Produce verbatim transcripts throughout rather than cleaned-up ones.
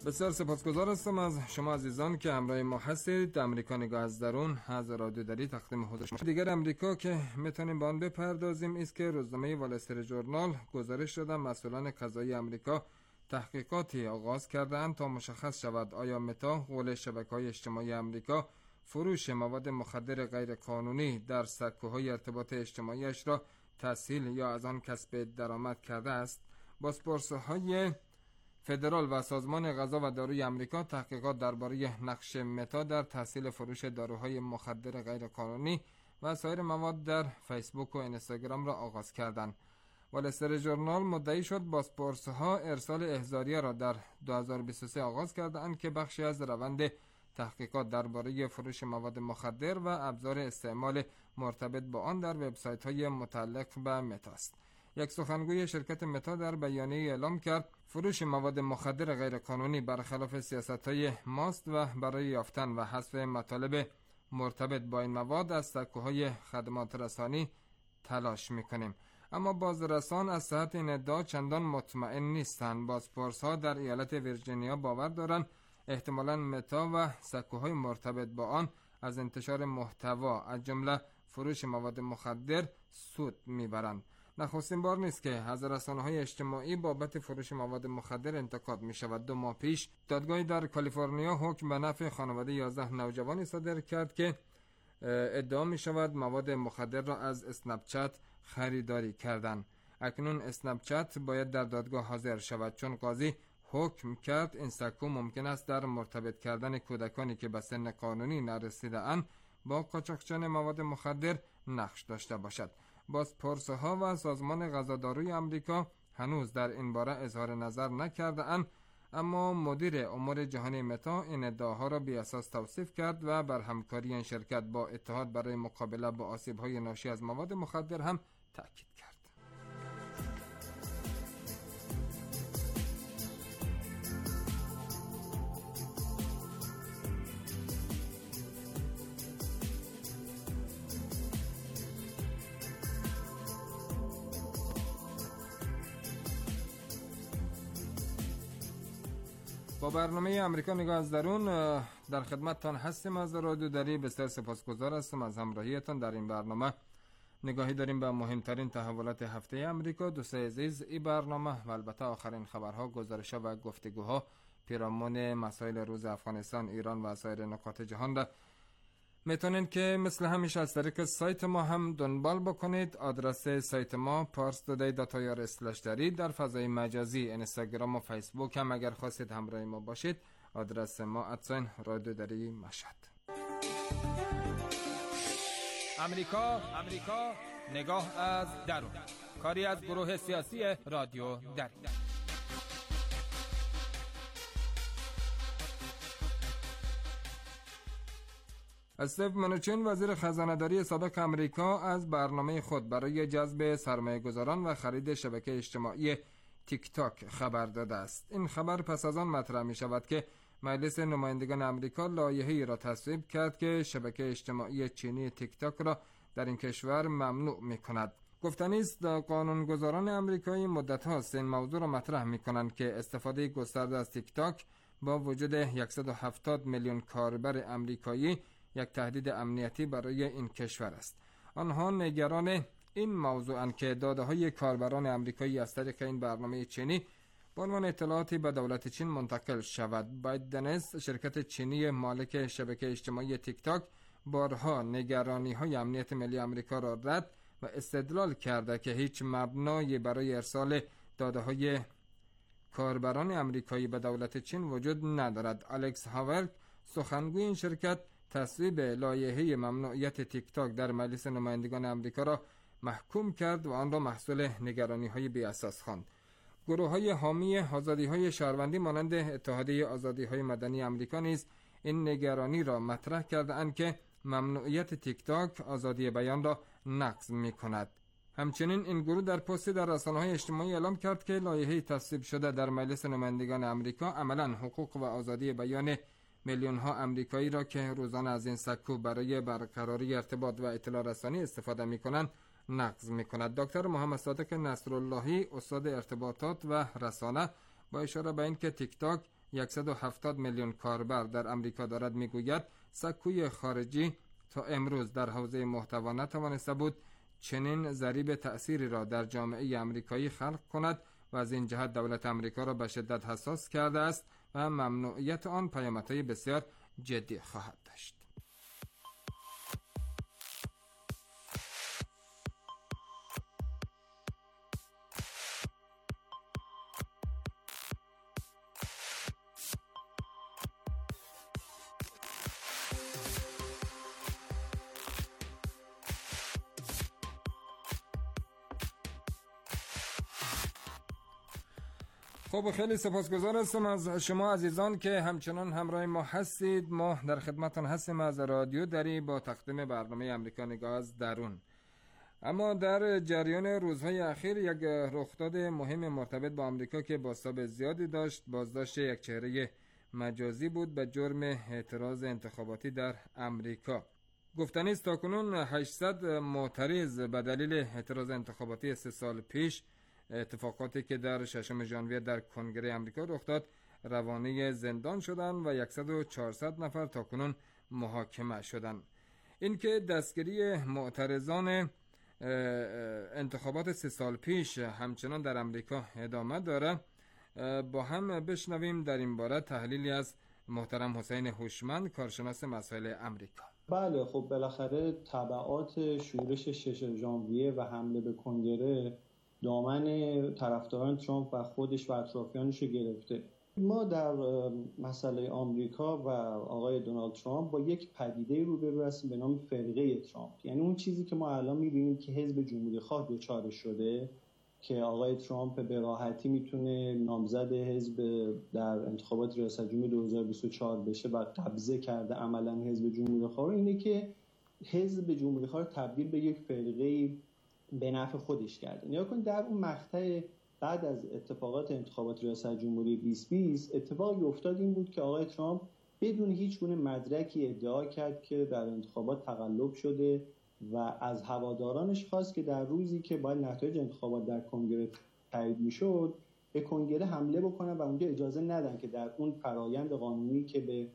بسیار سپاسگزار هستم از شما عزیزان که همراه ما هستید. امریکا نگاه از درون از رادیو دری تقدیم حضور شما. دیگر امریکا که میتونیم به آن بپردازیم است که روزنامه وال استریت ژورنال گزارش دادن مسئولان قضایی امریکا تحقیقاتی آغاز کردند تا مشخص شود آیا متا قول شبکه‌های اجتماعی امریکا فروش مواد مخدر غیر قانونی در سکوهای ارتباط اجتماعیش را تسهیل یا از آن کسب درآمد کرده است. بازپرس‌های فدرال و سازمان غذا و داروی امریکا تحقیقات درباره نقش متا در تسهیل فروش داروهای مخدر غیر قانونی و سایر مواد در فیسبوک و اینستاگرام را آغاز کردند. وال استریت ژورنال مدعی شد بازپرس‌ها ارسال احضاریه را در دو هزار و بیست و سه آغاز کردند که بخشی از روند تحقیقات درباره فروش مواد مخدر و ابزار استعمال مرتبط با آن در وبسایت‌های متعلق به متا است. یک سخنگوی شرکت متا در بیانیه اعلام کرد فروش مواد مخدر غیرقانونی برخلاف سیاست‌های ماست و برای یافتن و حذف مطالب مرتبط با این مواد از سکوهای خدمات رسانی تلاش می‌کنیم. اما بازرسان از صحت این ادعا چندان مطمئن نیستند. بازپرس‌ها در ایالت ویرجینیا باور دارند احتمالاً متا و سکوهای مرتبط با آن از انتشار محتوا از جمله فروش مواد مخدر سود میبرند. نخستین بار نیست که از رسانه‌های اجتماعی بابت فروش مواد مخدر انتقاد می‌شود. دو ماه پیش دادگاهی در کالیفرنیا حکم به نفع خانواده یازده نوجوانی صادر کرد که ادعا می‌شود مواد مخدر را از اسنپ چت خریداری کردند. اکنون اسنپ چت باید در دادگاه حاضر شود چون قاضی حکم کرد این سکو ممکن است در مرتبط کردن کودکانی که به سن قانونی نرسیده‌اند با قاچاقچیان مواد مخدر نقش داشته باشد. بازپرس‌ها و سازمان غذاداروی آمریکا هنوز در این باره اظهار نظر نکرده‌اند، اما مدیر امور جهانی متا این ادعاها را بی اساس توصیف کرد و بر همکاری این شرکت با اتحاد برای مقابله با آسیب‌های ناشی از مواد مخدر هم تاکید کرد. با برنامه امریکا نگاه از درون در خدمتتان هستیم. از رادیو دری بسیار سپاسگزار هستم از همراهیتان. در این برنامه نگاهی داریم به مهمترین تحولات هفته امریکا. دوستان عزیز، این برنامه و البته آخرین خبرها، گزارش‌ها و گفتگوها پیرامون مسائل روز افغانستان، ایران و سایر نقاط جهان را میتونید که مثل همیشه از طریق سایت ما هم دنبال بکنید. آدرس سایت ما پارس دودی دات آی آر اسلش دری. در فضای مجازی اینستاگرام و فیسبوک هم اگر خواستید همراه ما باشید آدرس ما ادساین رادیو دری مشهد. امریکا امریکا نگاه از درون، کاری از گروه سیاسی رادیو دری. استیو منوچین وزیر خزانه‌داری سابق امریکا از برنامه خود برای جذب سرمایه‌گذاران و خرید شبکه اجتماعی تیک تاک خبر داده است. این خبر پس از آن مطرح می شود که مجلس نمایندگان امریکا لایحه‌ای را تصویب کرد که شبکه اجتماعی چینی تیک تاک را در این کشور ممنوع می کند. گفتنی است قانونگذاران امریکایی مدت هاست این موضوع را مطرح می کنند که استفاده گسترده از تیک تاک با وجود صد و هفتاد میلیون کاربر امریکایی یک تهدید امنیتی برای این کشور است. آنها نگران این موضوعند که داده‌های کاربران امریکایی از طریق این برنامه چینی به عنوان اطلاعاتی به دولت چین منتقل شود. بایدنس، شرکت چینی مالک شبکه اجتماعی تیک تاک، بارها نگرانی‌های امنیت ملی امریکا را رد و استدلال کرده که هیچ مبنایی برای ارسال داده‌های کاربران امریکایی به دولت چین وجود ندارد. الکس هاورک، سخنگوی این شرکت، تصویب لایحه ممنوعیت تیک تاک در مجلس نمایندگان امریکا را محکوم کرد و آن را محصول نگرانی‌های بی اساس خواند. گروه‌های حامی آزادی‌های شهروندی مانند اتحادیه آزادی‌های مدنی امریکا نیز این نگرانی را مطرح کرده‌اند که ممنوعیت تیک تاک آزادی بیان را نقض می‌کند. همچنین این گروه در پستی در رسانه‌های اجتماعی اعلام کرد که لایحه تصویب شده در مجلس نمایندگان امریکا عملاً حقوق و آزادی بیان میلیون ها امریکایی را که روزانه از این سکو برای برقراری ارتباط و اطلاع رسانی استفاده می‌کنند نقض می‌کند. دکتر محمد صادق نصراللهی، استاد ارتباطات و رسانه، با اشاره به اینکه تیک تاک صد و هفتاد میلیون کاربر در امریکا دارد میگوید سکوی خارجی تا امروز در حوزه محتوا نتوانسته بود چنین ضریب تأثیری را در جامعه امریکایی خلق کند و از این جهت دولت امریکا را به شدت حساس کرده است و ممنوعیت آن پیامدهای بسیار جدی خواهد داشت. خب خیلی سپاسگزار هستم از شما عزیزان که همچنان همراه ما هستید. ما در خدمتتان هستیم از رادیو دری با تقدیم برنامه امریکا نگاه از درون. اما در جریان روزهای اخیر یک رخداد مهم مرتبط با آمریکا که بازتاب زیادی داشت بازداشت یک چهره مجازی بود به جرم اعتراض انتخاباتی در امریکا. گفتنی است تاکنون هشتصد معترض به دلیل اعتراض انتخاباتی سه سال پیش، اتفاقاتی که در ششم ژانویه در کنگره امریکا رخ داد، روانه زندان شدند و صد و چهارصد نفر تاکنون محاکمه شدند. این که دستگیری معترضان انتخابات سه سال پیش همچنان در امریکا ادامه داره، با هم بشنویم در این باره تحلیلی از محترم حسین هوشمند، کارشناس مسائل امریکا. بله، خب بالاخره تبعات شورش شش ژانویه و حمله به کنگره دامن طرفداران ترامپ و خودش و اطرافیانش رو گرفته. ما در مسئله آمریکا و آقای دونالد ترامپ با یک پدیده روبرو هستیم به نام فرقه ترامپ. یعنی اون چیزی که ما الان می‌بینیم که حزب جمهوری‌خواه دچار شده که آقای ترامپ به راحتی میتونه نامزد حزب در انتخابات ریاست جمهوری دو هزار و بیست و چهار بشه و قبضه کرده عملاً حزب جمهوری‌خواه، اینه که حزب جمهوری‌خواه رو تبدیل به یک فرقه به نفع خودش کرده. نیا کن در اون مقطع بعد از اتفاقات انتخابات ریاست جمهوری بیست بیست اتفاقی افتاد این بود که آقای ترامپ بدون هیچ گونه مدرکی ادعا کرد که در انتخابات تقلب شده و از هوادارانش خواست که در روزی که باید نتایج انتخابات در کنگره تایید میشد به کنگره حمله بکنن و اونجا اجازه ندن که در اون فرایند قانونی که به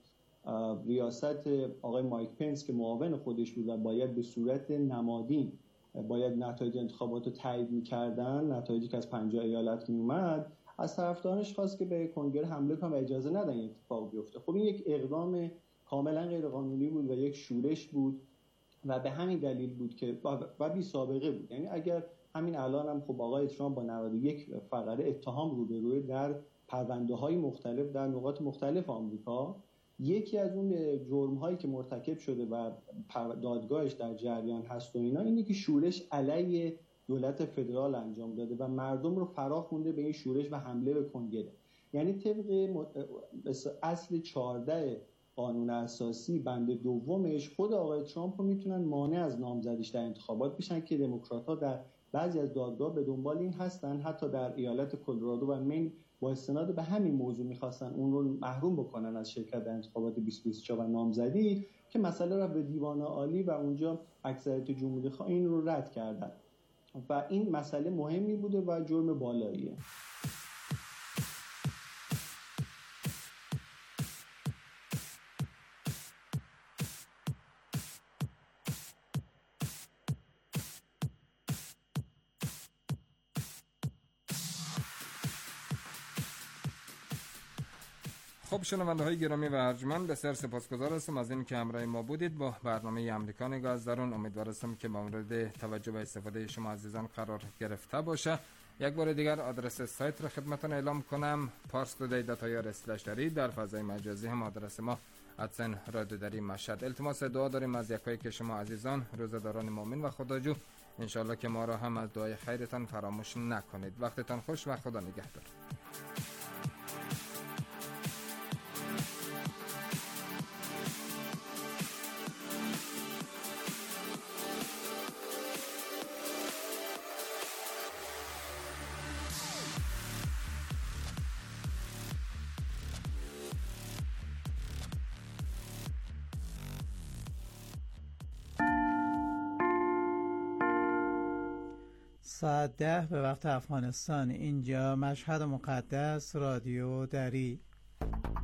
ریاست آقای مایک پنس که معاون خودش بود و باید به صورت نمادین باید نتایج انتخابات رو تایید می‌کردن، نتایجی که از پنجاه ایالت میومد، از طرفدارانش خواست که به کنگره حمله کنن و اجازه ندن این اتفاق بیفته. خب این یک اقدام کاملا غیر قانونی بود و یک شورش بود و به همین دلیل بود که و بی سابقه بود. یعنی اگر همین الان هم خب آقای ترامپ با نود و یک فقره اتهام روبروی در پرونده‌های مختلف در نقاط مختلف آمریکا، یکی از اون جرم‌هایی که مرتکب شده و دادگاهش در جریان هست و اینا اینه که شورش علیه دولت فدرال انجام داده و مردم رو فرا خونده به این شورش و حمله به کنگره. یعنی طبق اصل چهارده قانون اساسی بند دومش خود آقای ترامپ رو میتونن مانع از نامزدیش در انتخابات بشن که دموکرات‌ها در بعضی از دادگاه به دنبال این هستن. حتی در ایالت کلرادو و مین با استناد به همین موضوع میخواستن اون رو محروم بکنن از شرکت در انتخابات بیست بیست و چهار و نامزدی، که مسئله را به دیوان عالی و اونجا اکثریت جمهوری خواه این رو رد کردن و این مسئله مهمی بوده و جرم بالاییه. خب شنونده های گرامی و ارجمند، بسیار سپاسگزار هستم از این که همراه ما بودید با برنامه امریکا نگاه از درون. امیدوار هستم که مورد توجه و استفاده شما عزیزان قرار گرفته باشه. یک بار دیگر آدرس سایت را خدمتتون اعلام کنم: پارس تودی دات آی آر اسلش دری. در فضای مجازی هم آدرس ما ادسن رادیو دری مشهد. التماس دعا داریم از یکایی که شما عزیزان روزداران مؤمن و خداجو، انشالله که ما را هم از دعای خیرتان فراموش نکنید. وقتتان خوش و خدا نگهدار. ساعت ده به وقت افغانستان، اینجا مشهد مقدس، رادیو دری.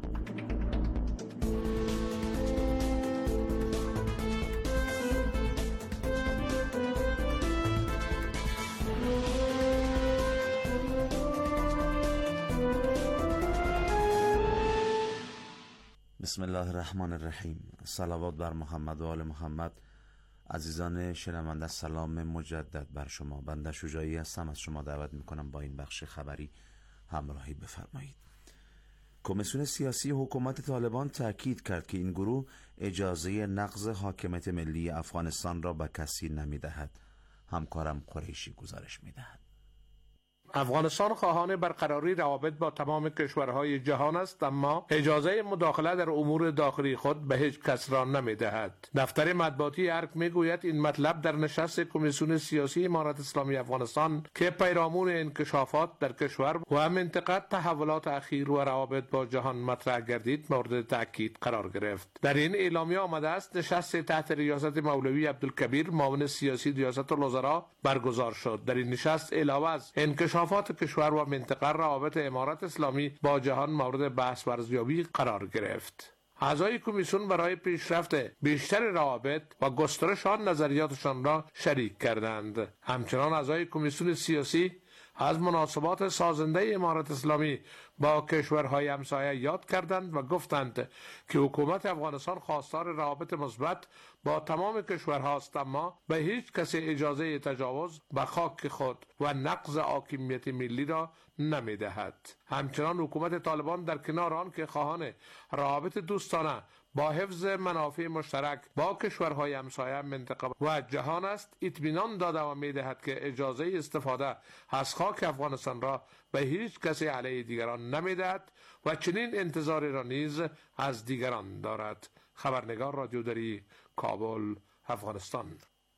بسم الله الرحمن الرحیم. صلوات بر محمد و آل محمد. عزیزان شنونده، سلام مجدد بر شما. بنده شجاعی هستم، از شما دعوت میکنم با این بخش خبری همراهی بفرمایید. کمیسیون سیاسی حکومت طالبان تاکید کرد که این گروه اجازه نقض حاکمیت ملی افغانستان را به کسی نمیدهد. همکارم قریشی گزارش میدهد. افغانستان خواهان برقراری روابط با تمام کشورهای جهان است، اما اجازه مداخله در امور داخلی خود به هیچ کس را نمی‌دهد. دفتر مطبوعاتی ارگ میگوید این مطلب در نشست کمیسیون سیاسی امارت اسلامی افغانستان که پیرامون انکشافات در کشور و منطقه تحولات اخیر و روابط با جهان مطرح گردید مورد تاکید قرار گرفت. در این اعلامیه آمده است نشست تحت ریاست مولوی عبدالکبیر معاون سیاسی ریاست الوزراء برگزار شد. در این نشست علاوه از انکشاف انکشافات کشور و منطقه، روابط امارت اسلامی با جهان مورد بحث و ارزیابی قرار گرفت. اعضای کمیسیون برای پیشرفت بیشتر روابط و گسترش آن نظریاتشان را شریک کردند. همچنان اعضای کمیسیون سیاسی از مناسبات سازنده امارت اسلامی با کشورهای همسایه یاد کردند و گفتند که حکومت افغانستان خواستار روابط مثبت با تمام کشورهاست، اما به هیچ کسی اجازه تجاوز به خاک خود و نقض حاکمیت ملی را نمیدهد. همچنان حکومت طالبان در کنار آن که خواهان روابط دوستانه با حفظ منافع مشترک با کشورهای همسایه منطقه و جهان است، اطمینان داده و میدهد که اجازه استفاده از خاک افغانستان را به هیچ کسی علیه دیگران نمیدهد و چنین انتظاری را نیز از دیگران دارد. خبرنگار رادیوداری، کابل، افغانستان.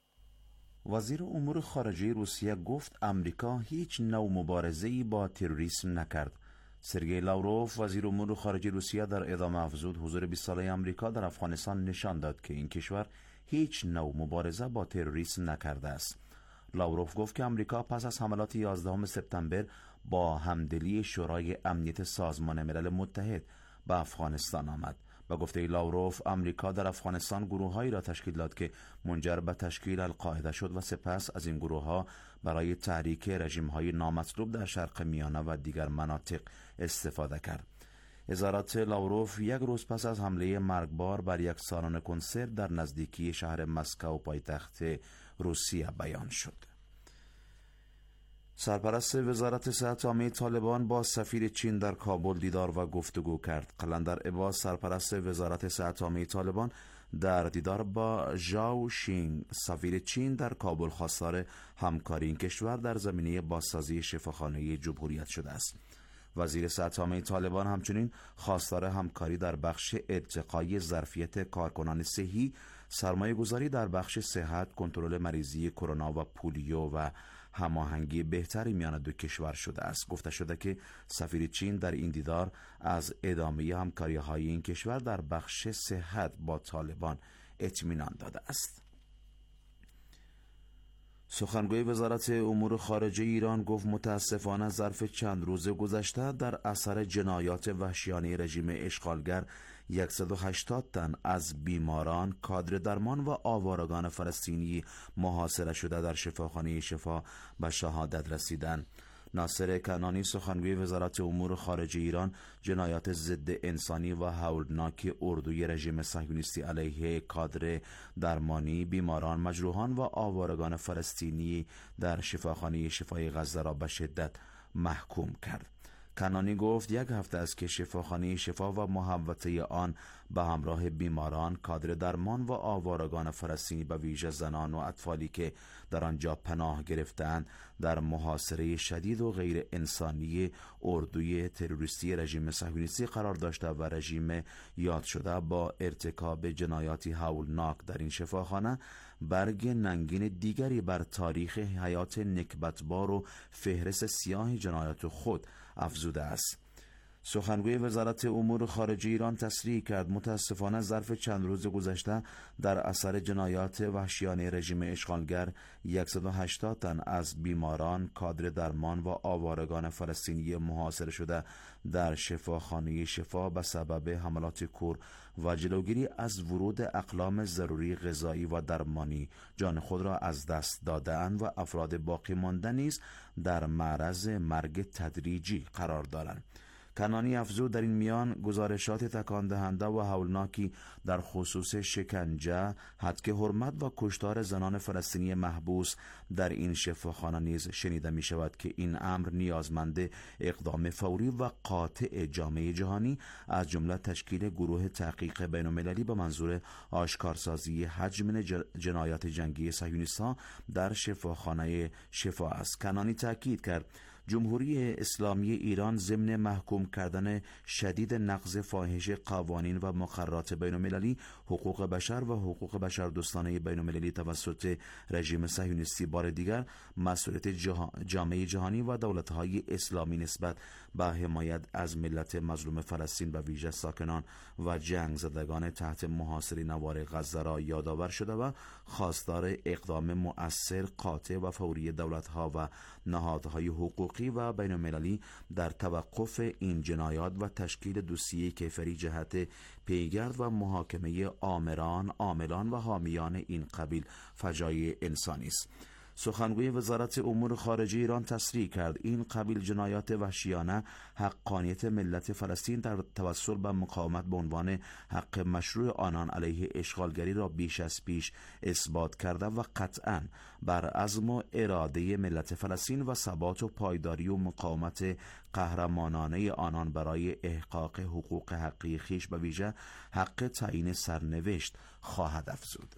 وزیر امور خارجه روسیه گفت امریکا هیچ نوع مبارزه‌ای با تروریسم نکرد. سرگئی لاوروف وزیر امور خارجه روسیه در ادامه افزود حضور بیست ساله امریکا در افغانستان نشان داد که این کشور هیچ نوع مبارزه با تروریسم نکرده است. لاوروف گفت که امریکا پس از حملات یازدهم سپتامبر با همدلی شورای امنیت سازمان ملل متحد به افغانستان آمد. با گفته لاوروف، امریکا در افغانستان گروه‌هایی را تشکیل داد که منجر به تشکیل القاعده شد و سپس از این گروه‌ها برای تحریک رژیم‌های نامطلوب در شرق میانه و دیگر مناطق استفاده کرد. اظهارات لاوروف یک روز پس از حمله مرگبار بر یک سالن کنسرت در نزدیکی شهر مسکو پایتخت روسیه بیان شد. سرپرست وزارت صحت عامه طالبان با سفیر چین در کابل دیدار و گفتگو کرد. قلندر عباس، سرپرست وزارت صحت عامه طالبان، در دیدار با ژائو شینگ، سفیر چین در کابل، خواستار همکاری این کشور در زمینه بازسازی شفاخانه جمهوریت شده است. وزیر صحت عامه طالبان همچنین خواستار همکاری در بخش ارتقای ظرفیت کارکنان صحی، سرمایه گذاری در بخش صحت، کنترل مریضی کرونا و پولیو و هماهنگی بهتری میان دو کشور شده است. گفته شده که سفیر چین در این دیدار از ادامه همکاری‌های این کشور در بخش صحت با طالبان اطمینان داده است. سخنگوی وزارت امور خارجه ایران گفت متاسفانه ظرف چند روز گذشته در اثر جنایات وحشیانه رژیم اشغالگر صد و هشتاد تن از بیماران، کادر درمان و آوارگان فلسطینی محاصره شده در شفاخانه شفا به شهادت رسیدند. ناصر کنانی، سخنگوی وزارت امور خارجه ایران، جنایات ضد انسانی و هولناک اردوی رژیم صهیونیستی علیه کادر درمانی، بیماران، مجروحان و آوارگان فلسطینی در شفاخانه شفای غزه را به شدت محکوم کرد. کنانی گفت یک هفته است که شفاخانه شفا و محوطه آن به همراه بیماران، کادر درمان و آوارگان فلسطینی به ویژه زنان و اطفالی که در آنجا پناه گرفتند در محاصره شدید و غیر انسانی اردوی تروریستی رژیم صهیونیستی قرار داشته و رژیم یاد شده با ارتکاب جنایاتی هولناک در این شفاخانه برگ ننگین دیگری بر تاریخ حیات نکبتبار و فهرست سیاه جنایات خود افزوده است. سخنگوی وزارت امور خارجه ایران تصریح کرد متاسفانه ظرف چند روز گذشته در اثر جنایات وحشیانه رژیم اشغالگر صد و هشتاد تن از بیماران، کادر درمان و آوارگان فلسطینی محاصره شده در شفاخانه شفا به سبب حملات کور و جلوگیری از ورود اقلام ضروری غذایی و درمانی جان خود را از دست داده‌اند و افراد باقی مانده نیز در معرض مرگ تدریجی قرار دارند. کنانی افزود در این میان گزارشات تکان دهنده و هولناکی در خصوص شکنجه، هتک حرمت و کشتار زنان فلسطینی محبوس در این شفاخانه نیز شنیده می شود که این امر نیازمند اقدام فوری و قاطع جامعه جهانی از جمله تشکیل گروه تحقیق بین‌المللی به منظور آشکارسازی حجم جنایات جنگی صهیونیست‌ها در شفاخانه شفا است. کنانی تاکید کرد جمهوری اسلامی ایران ضمن محکوم کردن شدید نقض فاحش قوانین و مقررات بین‌المللی حقوق بشر و حقوق بشردوستانه بین‌المللی توسط رژیم صهیونیستی بار دیگر مسئولیت جامعه جهانی و دولت‌های اسلامی نسبت به حمایت از ملت مظلوم فلسطین و ویژه ساکنان و جنگ زدگان تحت محاصره نوار غزه را یادآور شده و خواستار اقدام مؤثر، قاطع و فوری دولت‌ها و نهادهای حقوقی و بین‌المللی در توقف این جنایات و تشکیل دوسیه کیفری جهت پیگرد و محاکمه آمران، عاملان و حامیان این قبیل فجایع انسانی است. سخنگوی وزارت امور خارجه ایران تصریح کرد این قبیل جنایات وحشیانه حقانیت ملت فلسطین در توسل به مقاومت به عنوان حق مشروع آنان علیه اشغالگری را بیش از پیش اثبات کرده و قطعاً بر عزم و اراده ملت فلسطین و ثبات و پایداری و مقاومت قهرمانانه آنان برای احقاق حقوق حقیقی خویش به ویژه حق تعیین سرنوشت خواهد افزود.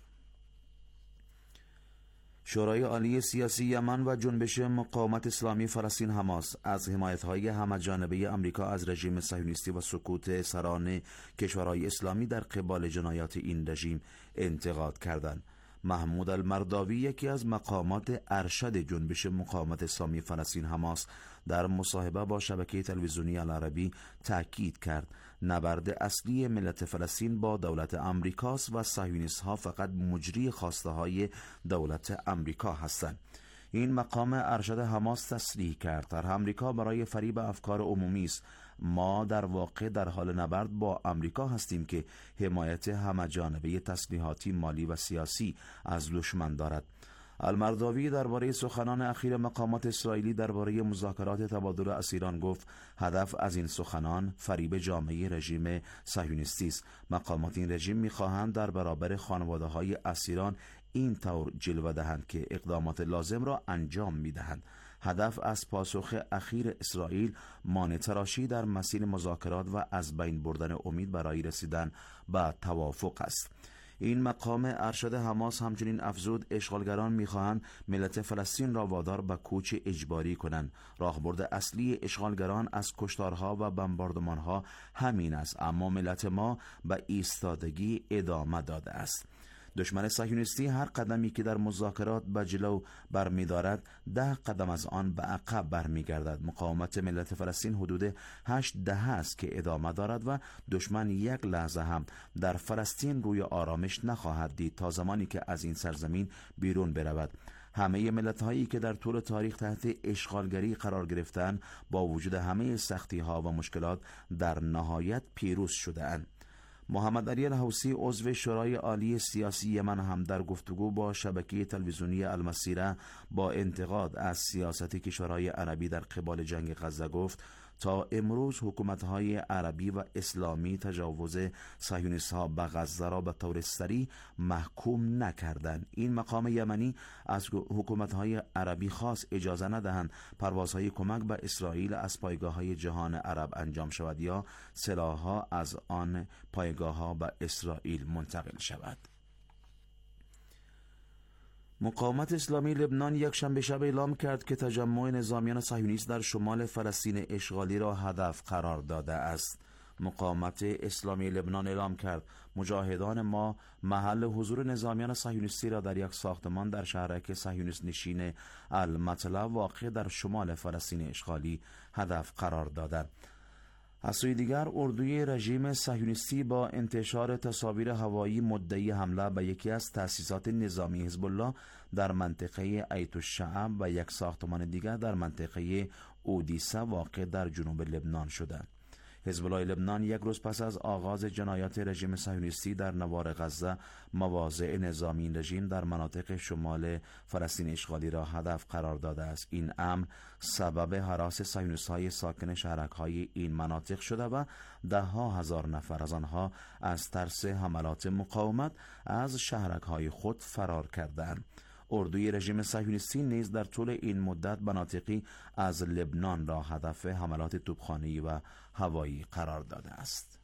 شورای عالی سیاسی یمن و جنبش مقاومت اسلامی فلسطین حماس از حمایت‌های همه‌جانبه آمریکا از رژیم صهیونیستی و سکوت سران کشورهای اسلامی در قبال جنایات این رژیم انتقاد کردند. محمود المرداوی، یکی از مقامات ارشد جنبش مقاومت اسلامی فلسطین حماس، در مصاحبه با شبکه تلویزیونی العربی تاکید کرد نبرد اصلی ملت فلسطین با دولت امریکاست و صهیونیست‌ها فقط مجری خواسته های دولت امریکا هستند. این مقام ارشد حماس تصریح کرد در امریکا برای فریب افکار عمومی است. ما در واقع در حال نبرد با امریکا هستیم که حمایت همه‌جانبه تسلیحاتی، مالی و سیاسی از دشمن دارد. المرداوی درباره سخنان اخیر مقامات اسرائیلی درباره مذاکرات تبادل اسیران گفت هدف از این سخنان فریب جامعه رژیم صهیونیستی است. مقامات این رژیم می‌خواهند در برابر خانواده‌های اسیران این طور جلوه دهند که اقدامات لازم را انجام می‌دهند. هدف از پاسخ اخیر اسرائیل مانع تراشی در مسیر مذاکرات و از بین بردن امید برای رسیدن به توافق است. این مقام ارشد حماس همچنین افزود اشغالگران می‌خواهند ملت فلسطین را وادار به کوچ اجباری کنند. راهبرد اصلی اشغالگران از کشتارها و بمباردمانها همین است، اما ملت ما به ایستادگی ادامه داده است. دشمن صهیونیستی هر قدمی که در مذاکرات به جلو برمی‌دارد ده قدم از آن به عقب برمیگردد. مقاومت ملت فلسطین حدود هشت دهه است که ادامه دارد و دشمن یک لحظه هم در فلسطین روی آرامش نخواهد دید تا زمانی که از این سرزمین بیرون برود. همه ملت‌هایی که در طول تاریخ تحت اشغالگری قرار گرفتند با وجود همه سختی‌ها و مشکلات در نهایت پیروز شده‌اند. محمد علی الحوثی عضو شورای عالی سیاسی یمن هم در گفتگو با شبکه تلویزیونی المسیره با انتقاد از سیاست کشورهای عربی در قبال جنگ غزه گفت تا امروز حکومت‌های عربی و اسلامی تجاوز صهیونیست‌ها به غزه را به طور سریع محکوم نکردند. این مقام یمنی از حکومت‌های عربی خواست اجازه ندهند پروازهای کمک به اسرائیل از پایگاه‌های جهان عرب انجام شود یا سلاح‌ها از آن پایگاه‌ها به اسرائیل منتقل شود. مقاومت اسلامی لبنان یک شنبه شب اعلام کرد که تجمع نظامیان صهیونیست در شمال فلسطین اشغالی را هدف قرار داده است. مقاومت اسلامی لبنان اعلام کرد مجاهدان ما محل حضور نظامیان صهیونیستی را در یک ساختمان در شهرک صهیونیست نشین المطلع واقع در شمال فلسطین اشغالی هدف قرار دادند. از سوی دیگر اردوی رژیم صهیونیستی با انتشار تصاویر هوایی مدعی حمله به یکی از تأسیسات نظامی حزب الله در منطقه ایت الشعب و یک ساختمان دیگر در منطقه اودیسه واقع در جنوب لبنان شدند. حزب الله لبنان یک روز پس از آغاز جنایات رژیم صهیونیستی در نوار غزه مواضع نظامی این رژیم در مناطق شمال فلسطین اشغالی را هدف قرار داده است. این امر سبب هراس صهیونیست‌های ساکن شهرک‌های این مناطق شده و ده ها هزار نفر از آنها از ترس حملات مقاومت از شهرک‌های خود فرار کردند. اردوی رژیم صهیونیستی نیز در طول این مدت مناطقی از لبنان را هدف حملات توپخانه‌ای و هوایی قرار داده است.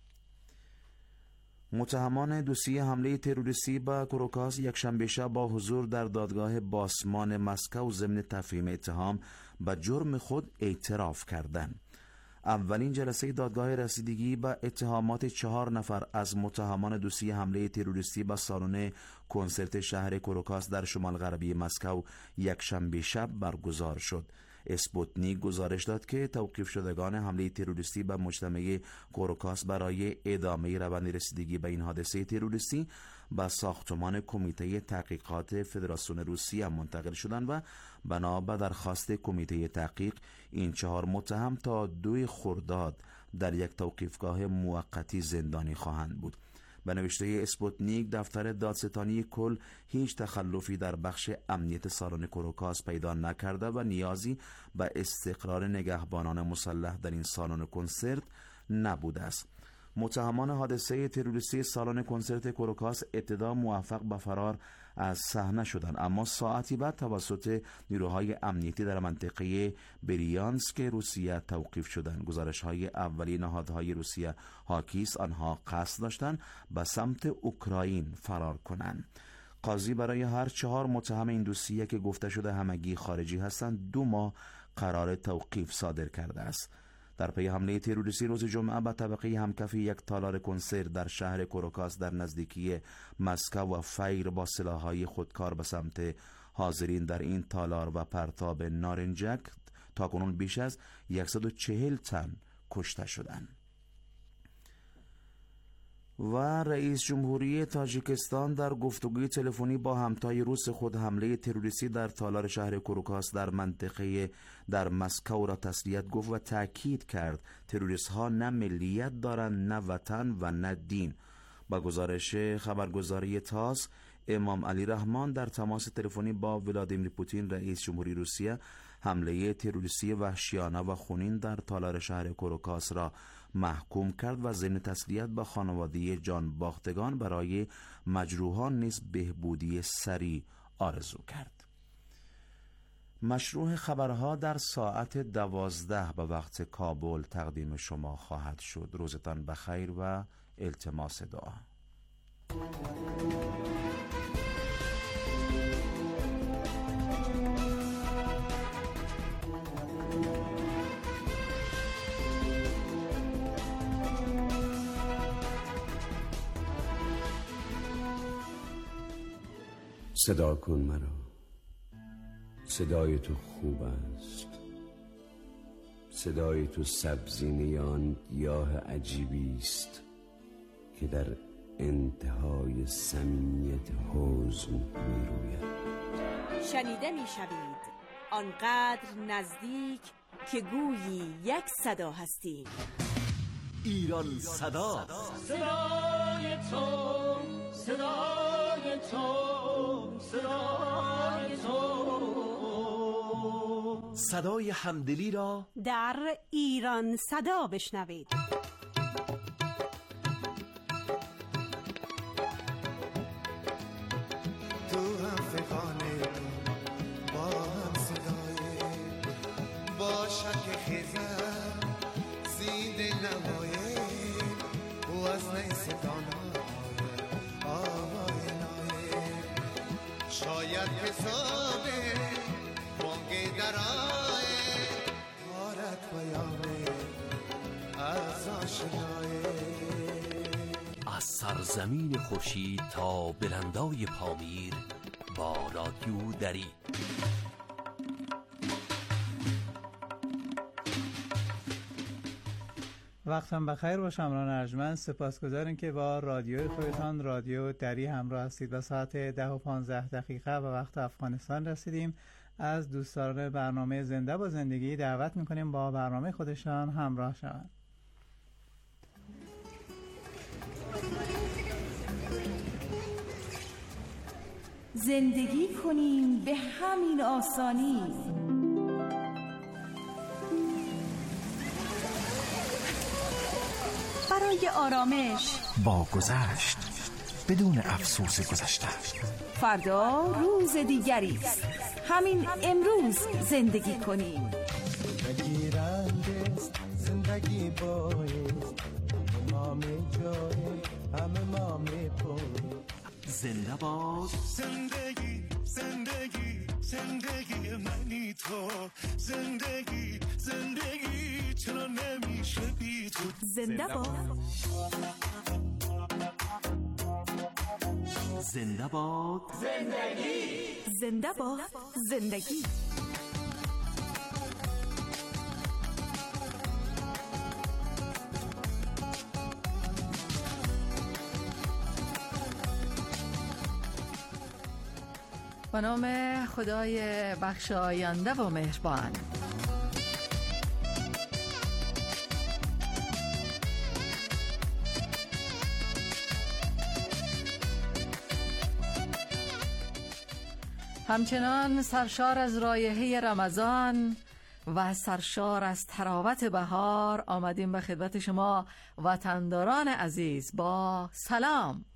متهمان دوسیه حمله تروریستی به کروکاس یکشنبه شب با حضور در دادگاه باسمان مسکو ضمن تفهیم اتهام به جرم خود اعتراف کردند. اولین جلسه دادگاه رسیدگی به اتهامات چهار نفر از متهمان دوسیه حمله تروریستی به سالن کنسرت شهر کروکاس در شمال غربی مسکو یکشنبه شب برگزار شد. اسپوتنیک گزارش داد که توقیف شدگان حمله تروریستی به مجتمع کروکاس برای ادامه روند رسیدگی به این حادثه تروریستی به ساختمان کمیته تحقیقات فدراسیون روسیه منتقل شدند و بنا به درخواست کمیته تحقیق این چهار متهم تا دوی خرداد در یک توقیفگاه موقتی زندانی خواهند بود. به نوشته اسپوتنیک دفتر دادستانی کل هیچ تخلفی در بخش امنیت سالن کروکاس پیدا نکرده و نیازی به استقرار نگهبانان مسلح در این سالن کنسرت نبوده است. متهمان حادثه تروریستی سالن کنسرت کروکاس ابتدا موفق به فرار از صحنه شدند، اما ساعتی بعد توسط نیروهای امنیتی در منطقه بریانسک روسیه توقیف شدند. گزارش‌های اولیه نهادهای روسیه حاکی است آنها قصد داشتند به سمت اوکراین فرار کنند. قاضی برای هر چهار متهم این دوسیه که گفته شده همگی خارجی هستند دو ماه قرار توقیف صادر کرده است. در پی حمله تروریستی روز جمعه به طبقه همکفی یک تالار کنسرت در شهر کروکاس در نزدیکی مسکو و فیر با سلاح‌های خودکار به سمت حاضرین در این تالار و پرتاب نارنجک تاکنون بیش از صد و چهل تن کشته شدند. و رئیس جمهوری تاجیکستان در گفتگوی تلفنی با همتای روس خود حمله تروریستی در تالار شهر کروکاس در منطقه در مسکو را تسلیت گفت و تأکید کرد تروریست ها نه ملیت دارند، نه وطن و نه دین. با گزارش خبرگزاری تاس، امام علی رحمان در تماس تلفنی با ولادیمیر پوتین رئیس جمهوری روسیه حمله تروریستی وحشیانه و خونین در تالار شهر کروکاس را محکوم کرد و ضمن تسلیت به خانواده جان باختگان برای مجروحان نیز بهبودی سریع آرزو کرد. مشروع خبرها در ساعت دوازده به وقت کابل تقدیم شما خواهد شد. روزتان بخیر و التماس دعا. صدا کن مرا، صدای تو خوب است، صدای تو سبزینه آن گیاه عجیبی است که در انتهای صمیمیت حزن می روید. شنیده می شوید آنقدر نزدیک که گویی یک صدا هستیم. ایران صدا، صدای تو، صدای تو، صدای تو، صدای همدلی را در ایران صدا بشنوید. تو هم فقانه با هم صدای با شک خیزم زید نمایه و از نیستانه آوای نایه شاید حسابه بانگ درائه آرد بیامه از آشنایه از سرزمین خورشید تا بلندای پامیر با رادیو دری. وقتم بخیر با شمران ارجمند، سپاسگزاریم که با رادیوی خودتان رادیو دری همراه هستید. و ساعت ده و پانزده دقیقه و وقت افغانستان رسیدیم. از دوستان برنامه زنده با زندگی دعوت میکنیم با برنامه خودشان همراه شوند. زندگی کنیم به همین آسانی. برای آرامش با گذشت بدون افسوس گذشته. فردا روز دیگری است. همین امروز زندگی کنیم. زندگی رنگ است، زندگی باید، ما می جای همه ما می پوید. زنده باد زندگی زندگی زندگی منی تو، زندگی زندگی چرا نمیشه بی تو. زنده باد زنده باد زندگی. زنده باد زندگی. به نام خدای بخشاینده و مهربان. همچنان سرشار از رایحه رمضان و سرشار از تراوت بهار آمدیم به خدمت شما وطنداران عزیز با سلام.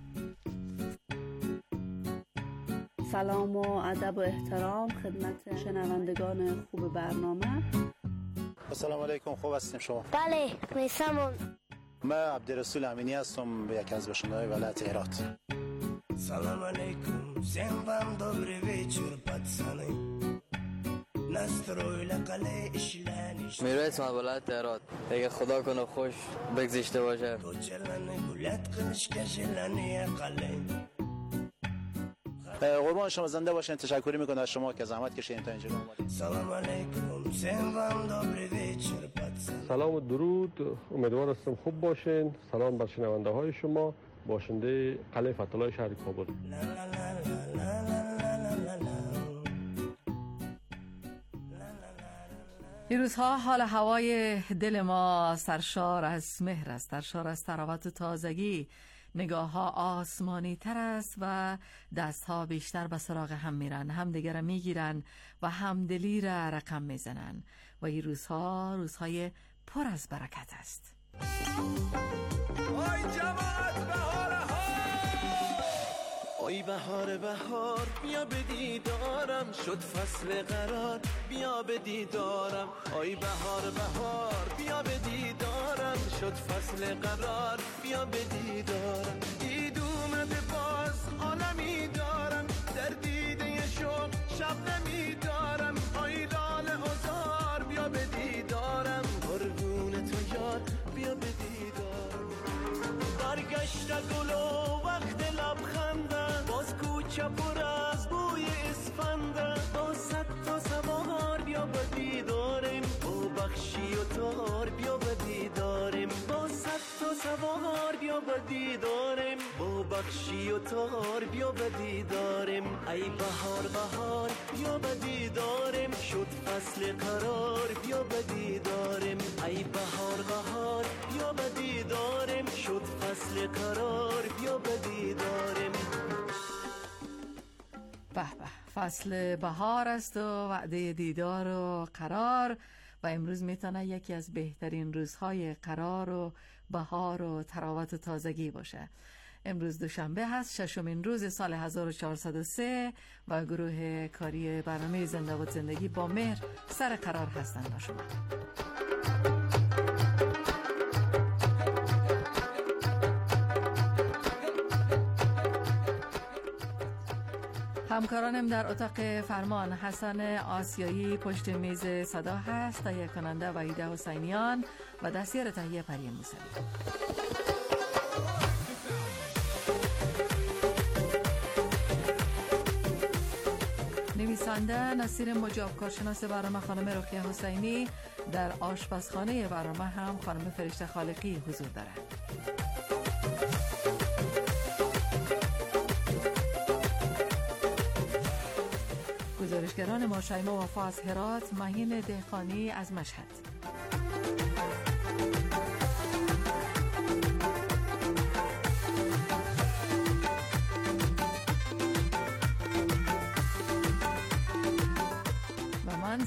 سلام و ادب و احترام خدمت شنوندگان خوب برنامه. السلام علیکم، خوب هستیم شما؟ بله، میسمون. من عبدالرسول امینی هستم، یک از باشنده‌های ولایت هرات. سلام علیکم، всем вам добрый вечер, пацаны. настроили قلعه اشلانش. میرویس ما ولایت هرات. اگه خدا کنه خوش بگذشته باشه. تو چلانه گولت قنش کشلانه قلعه. قربان شما، زنده باشین. تشکر میکنم از شما که زحمت کشیدین تا اینجا اومدید. سلام علیکم، всем вам добрый вечер, пацаны. سلام و درود، امیدوار هستم خوب باشین. سلام بر شنونده های شما، باشنده قلعه فتح‌الله شهر کابل. این روزها حال هوای دل ما سرشار از مهر است، سرشار از تراوت و تازگی. نگاه ها آسمانی تر است و دست ها بیشتر به سراغ هم میرن، هم دیگر را میگیرن و همدلی را رقم میزنن و این روزها روزهای پر از برکت است. آی جماعت بهار ها، آی بهار بهار بیا به دیدارم، شد فصل قرار بیا به دیدارم. آی بهار بهار بیا به دیدارم، شد فصل قرار بیا به دیدارم. دید اومده باز عالمی دارم، در دیده شوق شب نمیدارم. آی لاله عذار بیا به دیدارم، قربون تو یار بیا به دیدارم. برگشت گل و وقت لبخنده، باز کوچه پر از بوی اسفنده. با صد تا سوار بیا به دیدارم، با بخشی و تار بیا به دیدارم. با صد تا سوار بیا به دیدارم، با بخشی و تار بیا به دیدارم. ای بهار بهار بیا به دیدارم، شد فصل قرار بیا به دیدارم. ای بهار بهار بیا به دیدارم، شد فصل قرار بیا به دیدارم. به به، فصل بهار است و وعده دیدار و قرار و امروز میتونه یکی از بهترین روزهای قرار و بهار و تراوت و تازگی باشه. امروز دوشنبه هست، ششمین روز سال هزار و چهارصد و سه و گروه کاری برنامه زنده و زندگی با مهر سر قرار هستند با شما. همکارانم در اتاق فرمان حسن آسیایی پشت میز صدا هست، تهیه کننده وحیده حسینیان و دستیار تهیه پری موسوی. نویسنده نصیر مجاب، کارشناس برنامه خانم رقیه حسینی، در آشپزخانه برنامه هم خانم فرشته خالقی حضور دارد. گزارشگران ما شیما وفا از هرات، مهین دهقانی از مشهد.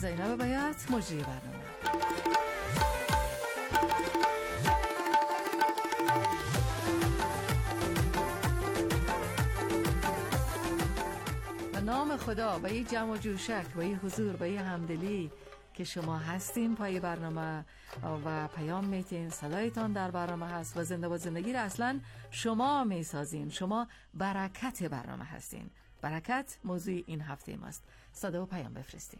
زینب بیات، مجری برنامه. به نام خدا، به این جمع و جوشک، به این حضور، به این همدلی که شما هستین پای برنامه و پیام میتین، صدایتان در برنامه هست و زنده با زندگی را اصلا شما میسازین. شما برکت برنامه هستین. برکت موضوع این هفته ماست. صدا و پیام بفرستین.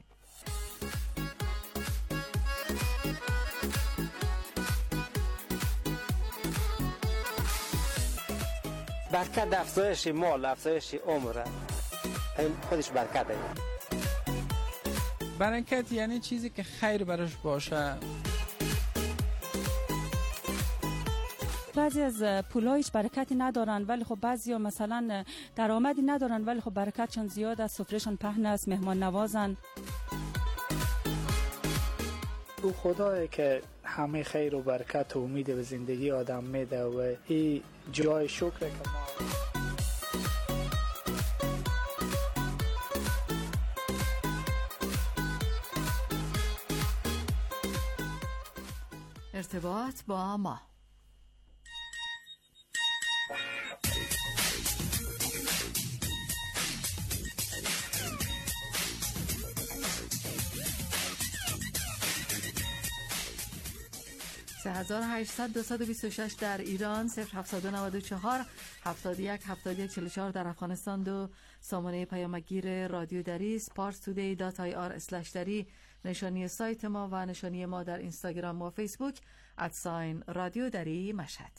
برکت افزایش مال، افزایش عمر، خودش برکته. برکت یعنی چیزی که خیر برش باشه. بعضی از پولا هیچ برکتی ندارن ولی خب بعضی ها مثلا درآمدی ندارن ولی خب برکتشون زیاد است، سفرهشون پهن است، مهمان نوازن. او خدایی که همه خیر و برکت و امید به زندگی آدم میده و این جای شکر که ما ارتباط با ما. سه هزار و هشتصد دویست و بیست و شش در ایران، صفر هفتصد و نود و چهار هفتاد و یک هفتاد و یک چهل و چهار در افغانستان. دو سامانه پیامگیر رادیو دری سپارس تودی دات آی آر اسلش دری، نشانی سایت ما و نشانی ما در اینستاگرام و فیسبوک ادساین رادیو دری مشهد.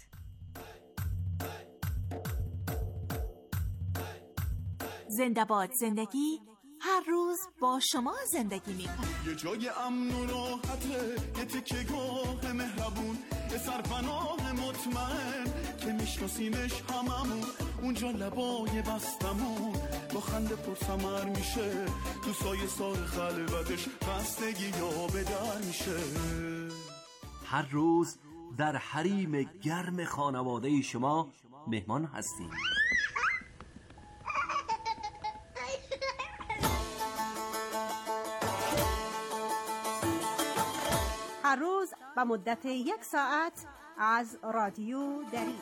زنده باد زندگی، هر روز با شما زندگی میکنه. یه جای امن و راحته، یه تکه گاه مهربون، یه سرپناه مطمئن که میشناسیمش هممون، اونجا لبای بستمون با خنده پرسمر میشه، تو سایه سار خلوتش خستگی یا به در میشه. هر روز در حریم گرم خانواده شما مهمان هستیم. هر روز با مدت یک ساعت از رادیو دری.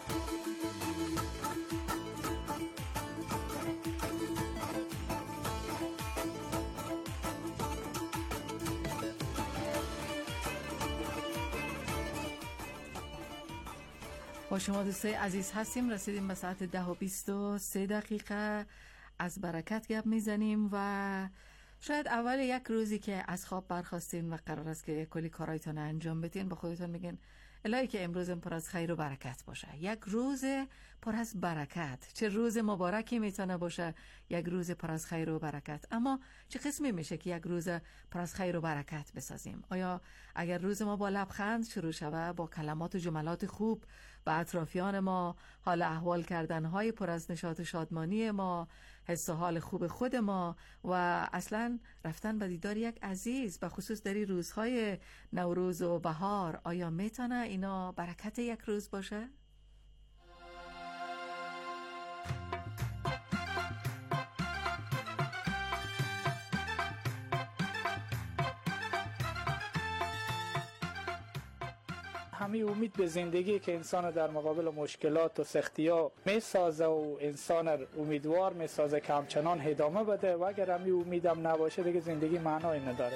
با شما دوستای عزیز هستیم. رسیدیم به ساعت ده و بیست و سه دقیقه. از برکت گپ میزنیم و شاید اول یک روزی که از خواب برخواستین و قرار است که کلی کارایتان انجام بدین، با خودتون میگین الهی که امروز پر از خیر و برکت باشه. یک روز پر از برکت، چه روز مبارکی میتونه باشه یک روز پر از خیر و برکت. اما چه قسمی میشه که یک روز پر از خیر و برکت بسازیم؟ آیا اگر روز ما با لبخند شروع شود، با کلمات و جملات خوب به اطرافیان ما، حال احوال کردنهای پر از نشاط و شادمانی ما، حس و حال خوب خود ما و اصلا رفتن به دیدار یک عزیز، به خصوص در روزهای نوروز و بهار، آیا میتونه اینا برکت یک روز باشه؟ همین امید به زندگی که انسان در مقابل مشکلات و سختی‌ها میسازه و انسان امیدوار میسازه که همچنان ادامه بده و اگر همین امیدم نباشه دیگه زندگی معنایی نداره.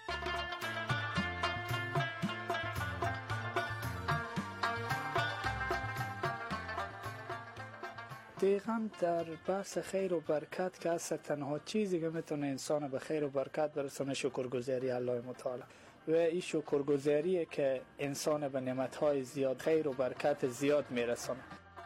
دقیقاً در بحث خیر و برکت که هست، تنها چیزی که میتونه انسان به خیر و برکت برسونه شکرگزاری الله متعالی و این شکرگزاریه که انسان به نعمتهای زیاد، خیر و برکت زیاد میرسونه.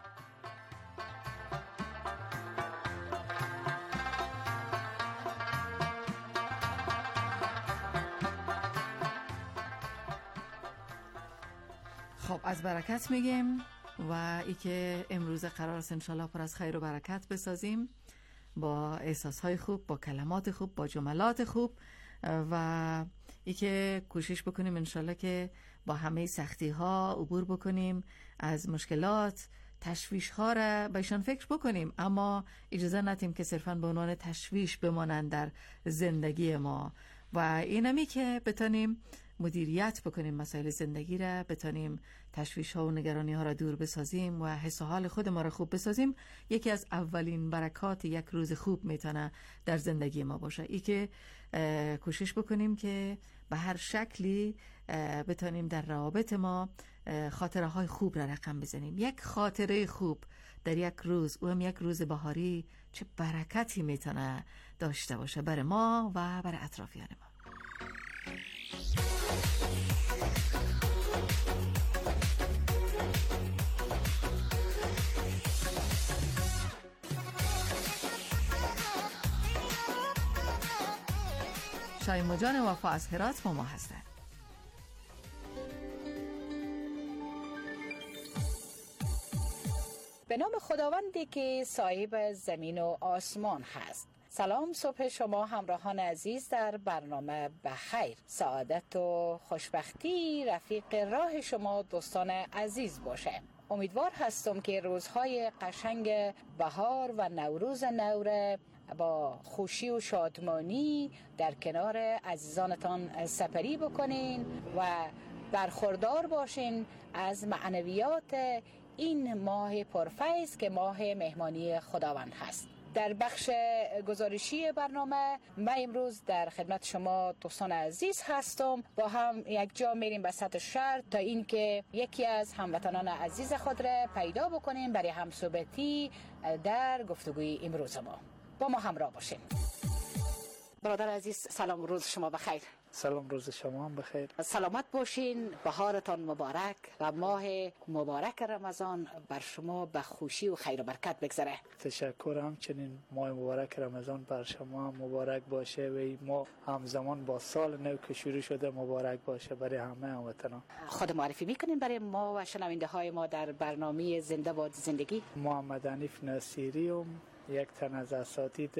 خب از برکت میگیم و ای که امروز قرار است انشالله پر از خیر و برکت بسازیم، با احساسهای خوب، با کلمات خوب، با جملات خوب و ای که کوشش بکنیم انشالله که با همه سختی ها عبور بکنیم، از مشکلات، تشویش ها را بهشان فکر بکنیم، اما اجازه ندیم که صرفاً به عنوان تشویش بمانند در زندگی ما و اینمی که بتونیم مدیریت بکنیم مسائل زندگی را، بتونیم تشویش ها و نگرانی ها را دور بسازیم و حس و حال خود ما را خوب بسازیم، یکی از اولین برکات یک روز خوب میتونه در زندگی ما باشه. ای که کوشش بکنیم که به هر شکلی بتونیم در روابط ما خاطره های خوب را رقم بزنیم. یک خاطره خوب در یک روز، و هم یک روز بهاری، چه برکتی میتونه داشته باشه برای ما و برای اطرافیان ما. شایما جان وفا از هرات با ما هستن. به نام خداوندی که صاحب زمین و آسمان هست. سلام صبح شما همراهان عزیز در برنامه بخیر. سعادت و خوشبختی رفیق راه شما دوستان عزیز باشه. امیدوار هستم که روزهای قشنگ بهار و نوروز نوره با خوشی و شادمانی در کنار عزیزانتان سپری بکنین و برخوردار باشین از معنویات این ماه پرفیض که ماه مهمانی خداوند هست. در بخش گزارشی برنامه من امروز در خدمت شما دوستان عزیز هستم. با هم یک جا میریم به سطح شهر تا اینکه یکی از هموطنان عزیز خود را پیدا بکنیم برای همصحبتی در گفتگوی امروز ما. با ما همراه باشین. برادر عزیز سلام، روز شما بخیر. سلام، روز شما هم بخیر. سلامت باشین، بهارتان مبارک و ماه مبارک رمضان بر شما به خوشی و خیر و برکت بگذره. تشکر. همچنین ماه مبارک رمضان بر شما هم مبارک باشه و این ماه همزمان با سال نو که شروع شده مبارک باشه برای همه هموطنان. خود معرفی میکنین برای ما و شنونده های ما در برنامه زنده باد زندگی؟ محمد حنیف نصیریم، یک تن از اساتید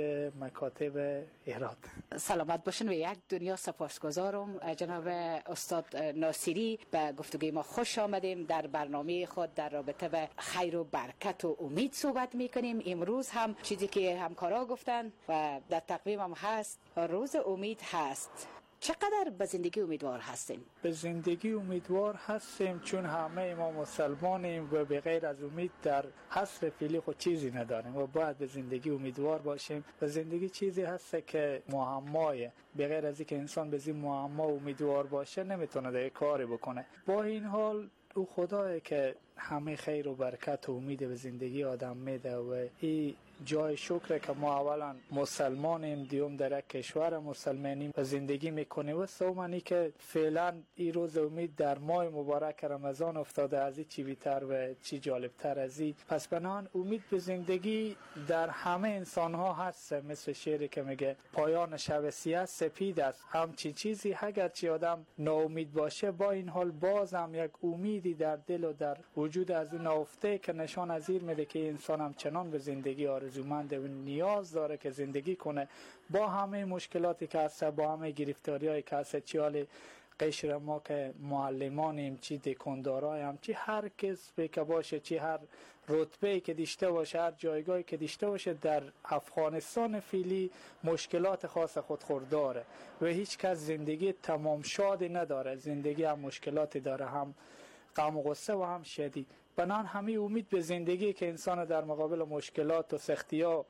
مکاتب هرات. سلامت باشین و یک دنیا سپاسگزارم جناب استاد ناصری. به گفتگوی ما خوش آمدیم. در برنامه خود در رابطه به خیر و برکت و امید صحبت میکنیم. امروز هم چیزی که همکارا گفتن و در تقویم هم هست، روز امید هست. چقدر به زندگی امیدوار هستیم؟ به زندگی امیدوار هستیم چون همه ما مسلمانیم و به غیر از امید در حصر فعلی خود چیزی نداریم و باید به زندگی امیدوار باشیم. و زندگی چیزی هست که معمایه. به غیر از اینکه انسان به این معما امیدوار باشه نمیتونه در کاری بکنه. با این حال او خدایی که همه خیر و برکت و امید به زندگی آدم میده و این جای شکر که ما اولا مسلمانیم، دیوم در یک کشور مسلمانیم و زندگی میکنیم و سومنی که فعلا این روز امید در ماه مبارک رمضان افتاده. از این چی بیتر و چی جالبتر از این. پس بنان امید به زندگی در همه انسان ها هست. مثل شعری که میگه پایان شب سیاه سپید است. همچی چیزی اگر چی آدم ناامید باشه با این حال بازم یک امیدی در دل و در وجود از اون نهفته که نشان از این میده که انسان هم چنان به زندگی آرزومند و نیاز داره که زندگی کنه با همه مشکلاتی که هست، با همه گرفتاریایی که هست. چی حال قشر ما که معلمانیم، چی دکاندارایم، چی هر کس که باشه، چی هر رتبه‌ای که داشته باشه، هر جایگاهی که داشته باشه، در افغانستان فعلی مشکلات خاص خود خود داره و هیچ کس زندگی تمام شادی نداره. زندگی هم مشکلاتی داره، هم غم و غصه و هم شدید. بنان همه امید به زندگی که انسان در مقابل مشکلات و سختی‌ها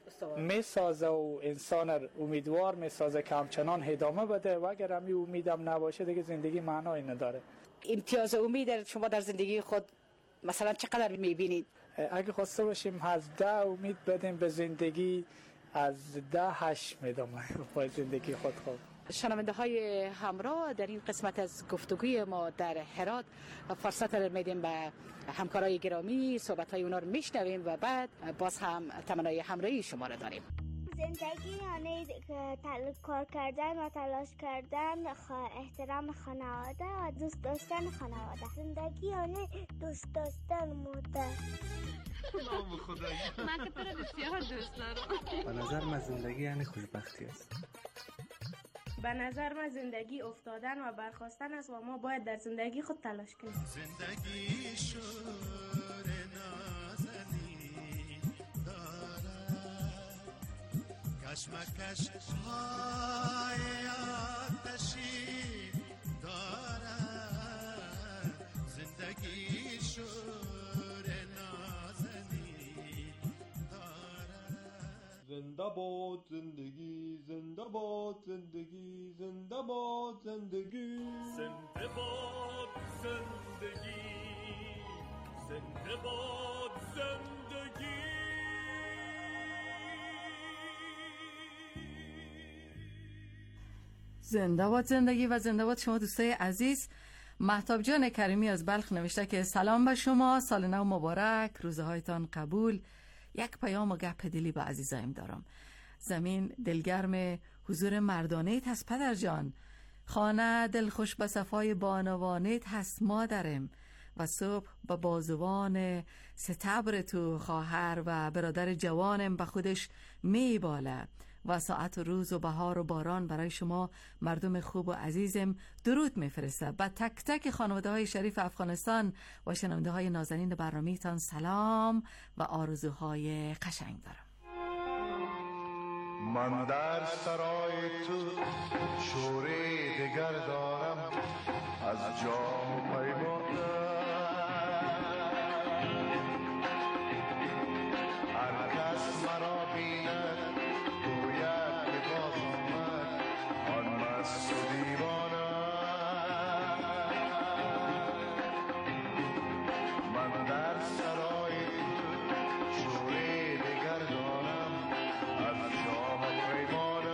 میسازه و انسان امیدوار میسازه که همچنان ادامه بده و اگر همین امیدم نباشه دیگه زندگی معنایی نداره. امتیاز امید شما در زندگی خود مثلا چقدر میبینید؟ اگه خواسته باشیم از ده امید بدیم به زندگی، از ده هشت میدم با زندگی خود. خود شنونده های همراه در این قسمت از گفتگوی ما در هرات فرصت رو میدیم به همکارای گرامی، صحبت های اونا رو میشنویم و بعد باز هم تمنای همراهی شما رو داریم. زندگی یعنی کار کردن و تلاش کردن، احترام خانواده و دوست داشتن خانواده. زندگی یعنی دوست داشتن مادر. نام خدایی من که تو رو بسیار دوست دارم. به نظر من زندگی یعنی خوشبختی است. به نظر من زندگی افتادن و برخاستن است و ما باید در زندگی خود تلاش کنیم. زندگی شور نازنین دارد، کشمکش های آتشی دارد زندگی شور نازنین دارد. زنده باد زندگی، زنده باد زندگی، زنده باد زندگی، زنده باد زندگی، زنده باد زندگی. زنده باد زندگی و زنده باد شما دوستای عزیز. مهتاب جان کریمی از بلخ نوشته که سلام به شما، سال نو مبارک، روزهایتان قبول. یک پیام و گپ دلی به عزیزایم دارم. زمین دلگرم حضور مردانیت هست پدر جان، خانه دلخوش به صفای بانوانیت هست مادرم، و صبح به بازوان ستبر تو خواهر و برادر جوانم به خودش میباله. و ساعت و روز و بهار و باران برای شما مردم خوب و عزیزم درود میفرسته. با تک تک خانواده های شریف افغانستان و شنونده های نازنین برنامه‌تان سلام و آرزوهای قشنگ دارم. من در سرای تو شوری دگر دارم از جام و پیمان، هر کس مرا بیند گوید که باز آمد آن مست و دیوانه. من در سرای تو شوری دگر دارم از جام و پیمانه.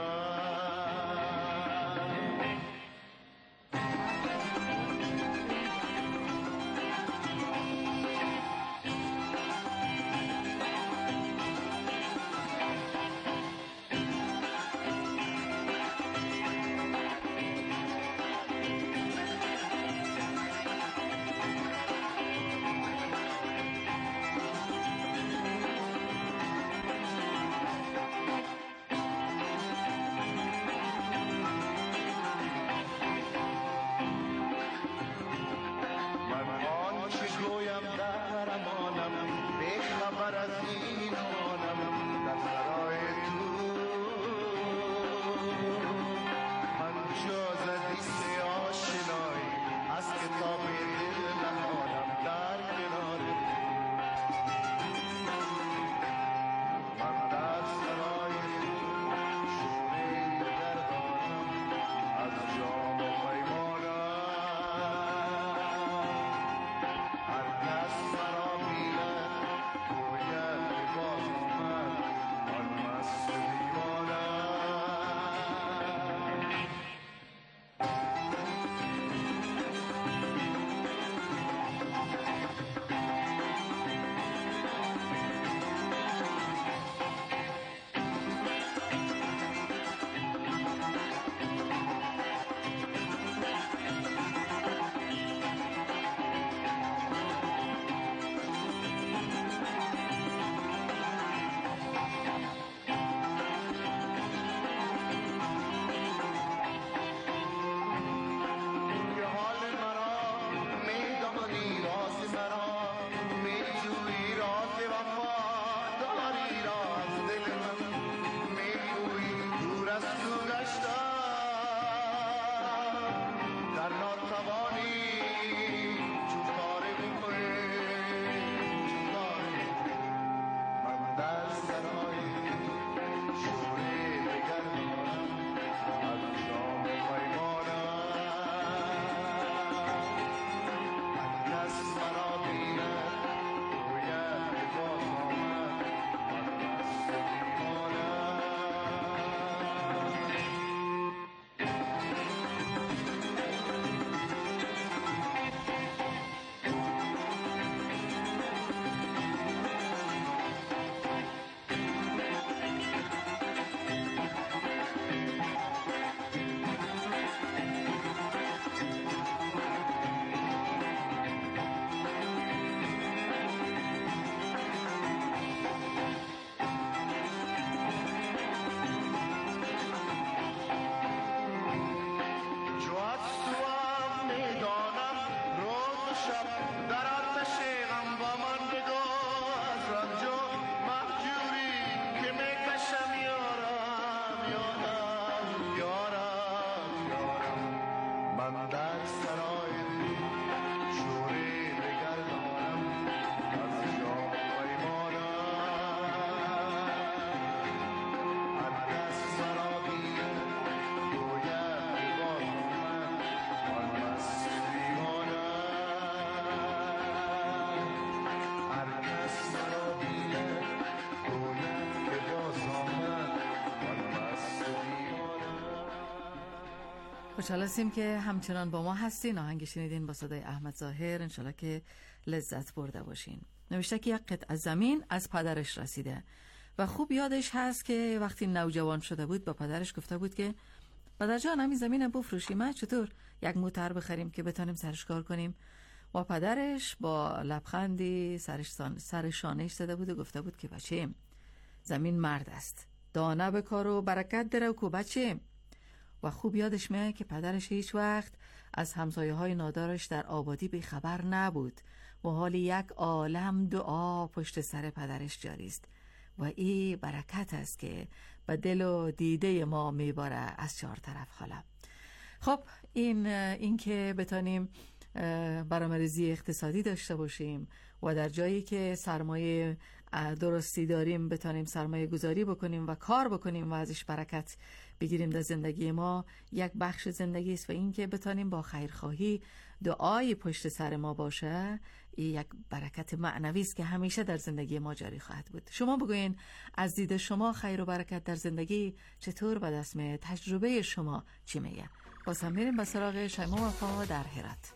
خوشحال هستیم که همچنان با ما هستین. آهنگ شنیدین با صدای احمد ظاهر، انشالله که لذت برده باشین. نوشته که یک قطعه زمین از پدرش رسیده و خوب یادش هست که وقتی نوجوان شده بود با پدرش گفته بود که پدر جان همین زمین بفروشیم، چطور یک موتر بخریم که بتونیم سرش کار کنیم؟ و پدرش با لبخندی سرش سر شانهش زده بود و گفته بود که بچه زمین مرد است، دانه بکار و برکت داره و بچه. و خوب یادش میاد که پدرش هیچ وقت از همسایه های نادارش در آبادی بی خبر نبود و حال یک عالم دعا پشت سر پدرش جاری است و این برکت است که به دل و دیده ما میباره از چهار طرف. حالا خب این این که بتانیم برنامه‌ریزی اقتصادی داشته باشیم و در جایی که سرمایه درستی داریم بتانیم سرمایه گذاری بکنیم و کار بکنیم و ازش برکت بگیریم در زندگی ما، یک بخش زندگی است و این که بتانیم با خیرخواهی دعای پشت سر ما باشه، این یک برکت معنوی است که همیشه در زندگی ما جاری خواهد بود. شما بگوین از دید شما خیر و برکت در زندگی چطور به دست میاد؟ تجربه شما چی میگه؟ باز هم میریم به سراغ شیما وفا در هرات.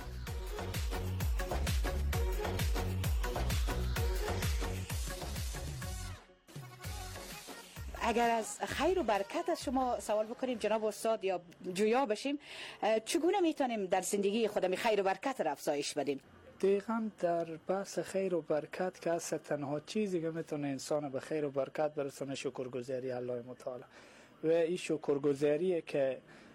اگر از خیر و برکت از شما سوال بکنیم جناب استاد یا جویا بشیم، چگونه میتونیم در زندگی خودمون خیر و برکت را افزایش بدیم؟ دقیقاً در بحث خیر و برکت که از تنها چیزی که میتونه انسان به خیر و برکت برسونه شکرگزاری الله متعال و این شکرگزاریه که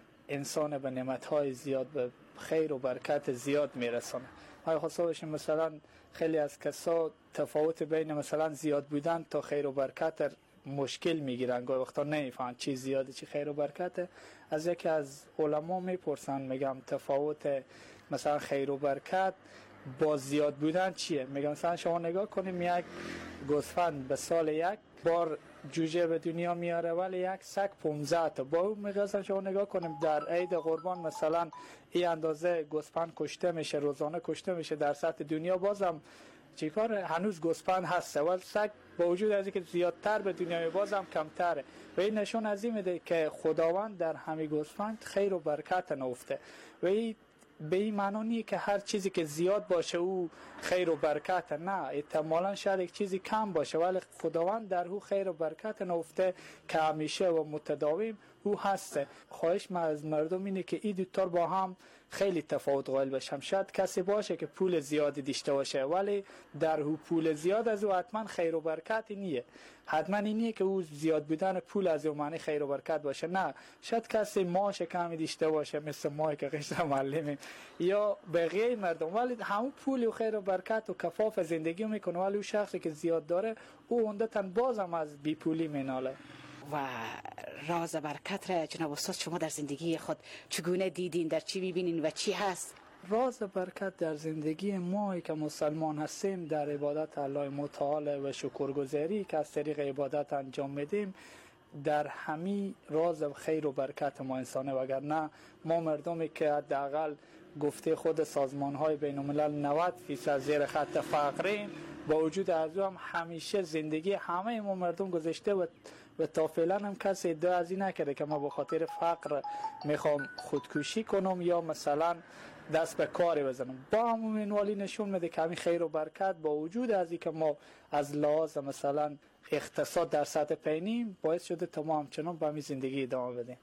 انسان به نعمت‌های زیاد به خیر و برکت زیاد میرسونه. ما خاصه باشیم مثلا خیلی از کسا تفاوت بین مثلا زیاد بودن تا خیر و برکت مشکل میگیرن، گاهی وقتا نمیفهمن چی زیاده چی خیر و برکته. از یکی از علما میپرسن، میگم تفاوت مثلا خیر و برکت با زیاد بودن چیه؟ میگم مثلا شما نگاه کنیم یک گوسفند به سال یک بار جوجه به دنیا میاره ولی یک سگ پانزده تا. با اون میگم شما نگاه کنیم در عید قربان مثلا این اندازه گوسفند کشته میشه، روزانه کشته میشه در سطح دنیا، بازم چیکار هنوز گوسفند هست ولی سگ با وجود از اینکه زیادتر به دنیا بازم کمتره. و این نشون از این میده که خداوند در همه گوسفند خیر و برکت نهفته و این به این معنی نیه که هر چیزی که زیاد باشه او خیر و برکت، نه، احتمالاً شاید یک چیزی کم باشه ولی خداوند در او خیر و برکت نهفته که همیشه و متداوم او هسته. خواهش من از مردم اینه که این دوتا با هم خیلی تفاوت قائل بشم. شاید کسی باشه که پول زیادی داشته باشه ولی در او پول زیاد از او حتما خیر و برکت نیه، حتما اینیه که او زیاد بودن پول از او معنی خیر و برکت باشه. نه، شاید کسی معاش کمی داشته باشه مثل ما که قشر معلمیم یا بقیه مردم ولی همون پول و خیر و برکت و کفاف زندگی میکنه ولی او شخصی که زیاد داره او عمدتاً بازم از بی پولی میناله. و راز برکت را جناب استاد شما در زندگی خود چگونه دیدین، در چی میبینین و چی هست؟ راز برکت در زندگی ما که مسلمان هستیم در عبادت الله متعال و شکرگزاری که از طریق عبادت انجام میدیم در همین راز خیر و برکت ما انسانه. وگرنه ما مردمی که حداقل گفته خود سازمان های بین الملل نود فیصد زیر خط فقریم، با وجود از هم همیشه زندگی همه ما مردم گذشته و و تا فعلا هم کسی ادعا از این نکرده که ما به خاطر فقر میخوام خودکشی کنم یا مثلا دست به کاری بزنم. با همون منوالی نشون میده که همین خیر و برکت با وجود از این که ما از لحاظ مثلا اقتصاد در سطح پایینیم باعث شده تا ما همچنان به همین زندگی ادامه بدیم.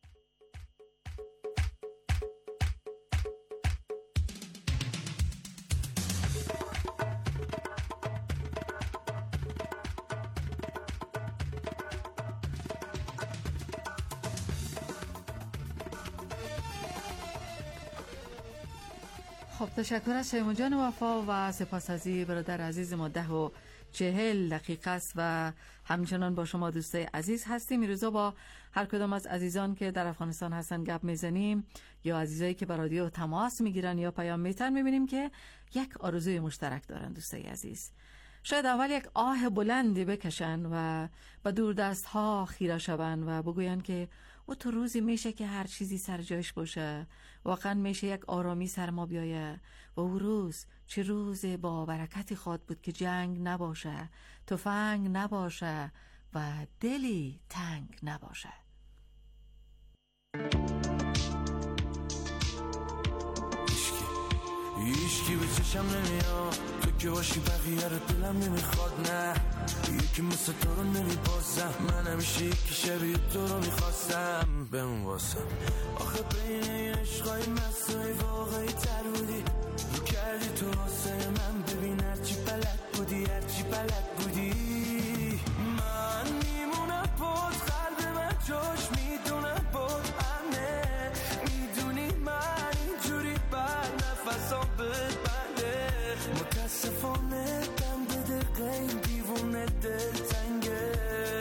خب تشکر از شیما جان وفا و سپاس از برادر عزیز ما. ده و چهل دقیقه است و همچنان با شما دوستای عزیز هستیم. این روزا با هر کدام از عزیزان که در افغانستان هستن گپ میزنیم یا عزیزایی که با رادیو تماس میگیرن یا پیام میتن، میبینیم که یک آرزوی مشترک دارن دوستای عزیز. شاید اول یک آه بلندی بکشن و با دور دست ها خیره شون و بگوین که و تو روزی میشه که هر چیزی سر جایش باشه، واقعا میشه یک آرامی سر ما بیایه و او روز چه روز با برکتی خواد بود که جنگ نباشه، تفنگ نباشه و دلی تنگ نباشه. هیچکی به چشم نمیاد، تو که باشی بقیه رو دلم نمیخواد. نه یکی مثل تو رو نمیبازم، من همیشه یکی شبیه تو رو میخواستم بمون واسم. آخه بین این عشقای مستوی واقعی تر بودی، رو کردی تو واسه من. ببین هرچی بلد بودی، هرچی بلد بودی. من میمونم بود، قلب من جاش میدونم بود همه. میدونی من اینجوری بر نفسام ببنده. متاسفانه دم به دقیقه این دیوونه دل تنگه.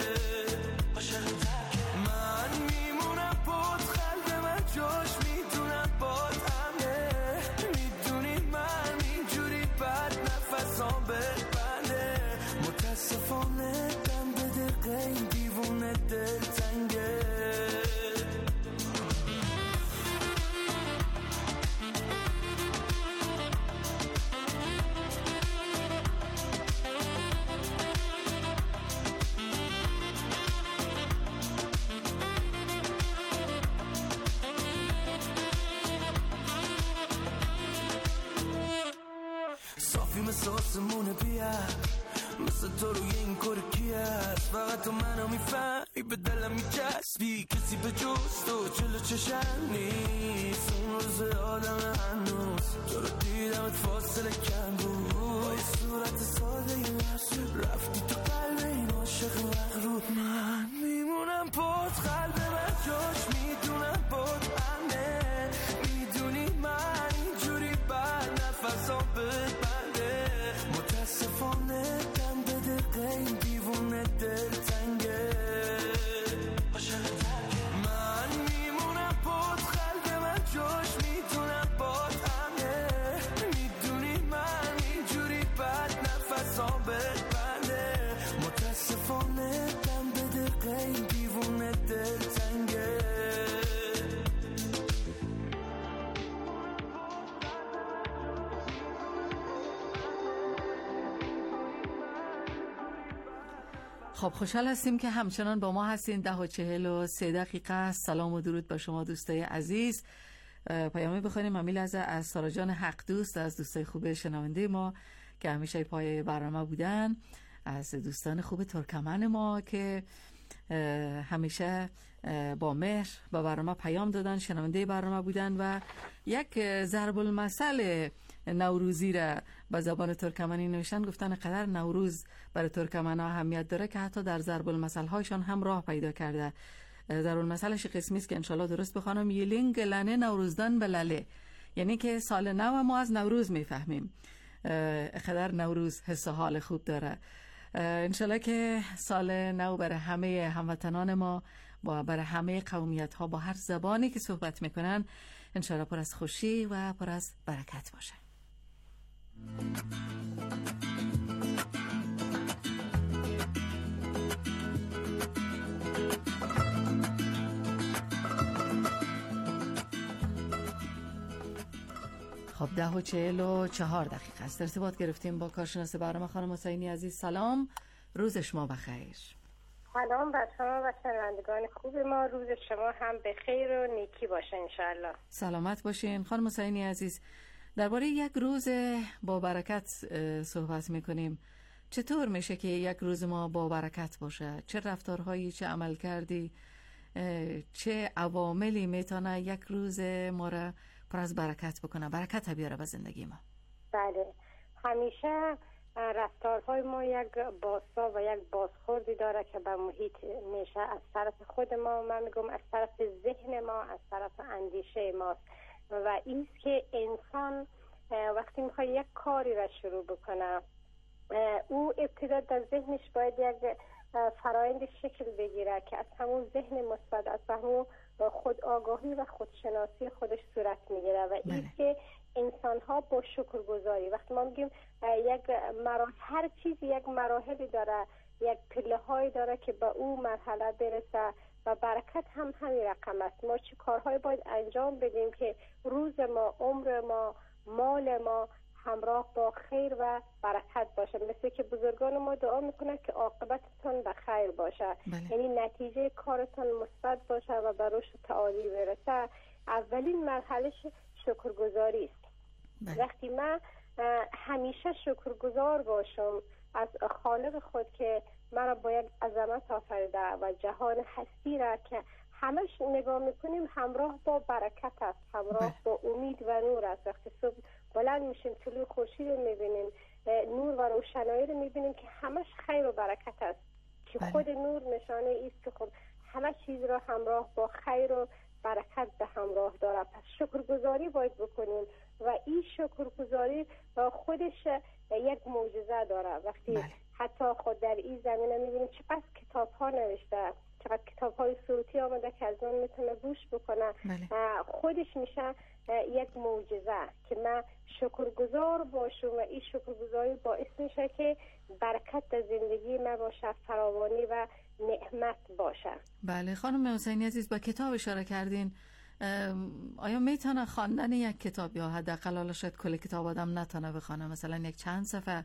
من میمونم بود، قلب من جاش میدونم بود همه. میدونی من اینجوری بر نفسام ببنده. متاسفانه دم به دقیقه این دیوونه دل تنگه. صافی مثل آسمونه بیا، مثل تو روی این کار کی هست؟ فقط تو منو میفهمی، به دلم میچسبی. کسی به جز تو جلو چشم نیست. اون روز آدم هنوز تو رو دیدمت فاصله کم بود. با یه صورت ساده یه محصول رفتی تو قلب این عاشق مغرور. من میمونم بود، قلب من جاش میدونم بود همه. میدونی من اینجوری بر نفسام ببنده. متاسفانه دم به دقیقه این دیوونه دل تنگه. من میمونم بود، قلب من جاش میدونم بود همه. میدونی من اینجوری بد نفسام ببنده. متاسفانه دم به دقیقه این دیوونه دل تنگه. خب خوشحال هستیم که همچنان با ما هستین. ده و چهل و سه دقیقه است. سلام و درود به شما دوستای عزیز. پیامی بخونیم امیل از از سارا جان حق دوست، از دوستای خوب شنونده ما که همیشه پای برنامه بودن، از دوستان خوب ترکمن ما که همیشه با مهر با برنامه پیام دادن، شنونده برنامه بودن و یک ضرب المثل نوروزی را به زبان ترکمنی نوشتن. گفتن قدر نوروز برای ترکمن ها اهمیت داره که حتی در ضرب المثل هایشان هم راه پیدا کرده. ضرب المثلش قسمی است که انشالله درست بخوانم. یلینگ لنه نوروزدان بلله، یعنی که سال نو ما از نوروز میفهمیم. قدر نوروز حس حال خوب داره. انشالله که سال نو برای همه هموطنان ما و برای همه قومیت ها با هر زبانی که صحبت میکنن انشالله پر از خوشی و پر از برکت باشه. خب ده و چهل و چهار دقیقه است. ارتباط گرفتیم با کارشناس برنامه خانم حسینی عزیز. سلام، روز شما بخیر. سلام بر شما و شنوندگان خوب ما. روز شما هم به خیر و نیکی باشه انشالله. سلامت باشین. خانم حسینی عزیز، درباره یک روز با برکت صحبت میکنیم. چطور میشه که یک روز ما با برکت باشه؟ چه رفتارهایی، چه عمل کردی، چه عواملی میتونه یک روز ما را پر از برکت بکنه، برکت بیاره به زندگی ما؟ بله، همیشه رفتارهای ما یک باسا و یک بازخوردی داره که به محیط میشه از طرف خود ما، من میگم از طرف ذهن ما، از طرف اندیشه ماست. و اینست که انسان وقتی میخواد یک کاری را شروع بکنه، او ابتدا در ذهنش باید یک فرایند شکل بگیره که از همون ذهن مثبت، از همون خود آگاهی و خودشناسی خودش صورت میگیره. و این که انسان ها با شکرگزاری، وقتی ما میگیم یک مراحل، هر چیزی یک مراحلی داره، یک پله هایی داره که به او مرحله برسه و برکت هم همین رقم است. ما چه کارهایی باید انجام بدیم که روز ما، عمر ما، مال ما همراه با خیر و برکت باشه. مثل که بزرگان ما دعا میکنن که عاقبتتون به خیر باشه، بله. یعنی نتیجه کارتون مثبت باشه و به رشد تعالی برسه. اولین مرحله شکرگزاری است. بله. وقتی من همیشه شکرگزار باشم از خالق خود که مرا با یک عظمت آفریده و جهان هستی را که همش نگاه میکنیم همراه با برکت است، همراه با امید و نور است. وقتی صبح بلند میشیم طلوع خورشید رو میبینیم، نور و روشنایی رو میبینیم که همش خیر و برکت است که خود نور نشانه ایست که خب همه چیز را همراه با خیر و برکت به همراه داره. پس شکرگزاری باید بکنیم و این شکرگزاری خودش یک معجزه داره. وقتی بله. حتی خود در این زمینه میبینیم چقدر کتاب ها نوشته، چقدر کتاب های صوتی آمده که از اون میتونه گوش بکنه. بله. خودش میشه یک معجزه که من شکرگزار باشم و این شکرگزاری باعث میشه که برکت در زندگی من باشه، فراوانی و نعمت باشه. بله خانم حسینی عزیز، با کتاب اشاره کردین. آیا میتونه خواندن یک کتاب یا حداقل حالا شاید کل کتاب آدم نتونه بخونه، مثلا یک چند صفحه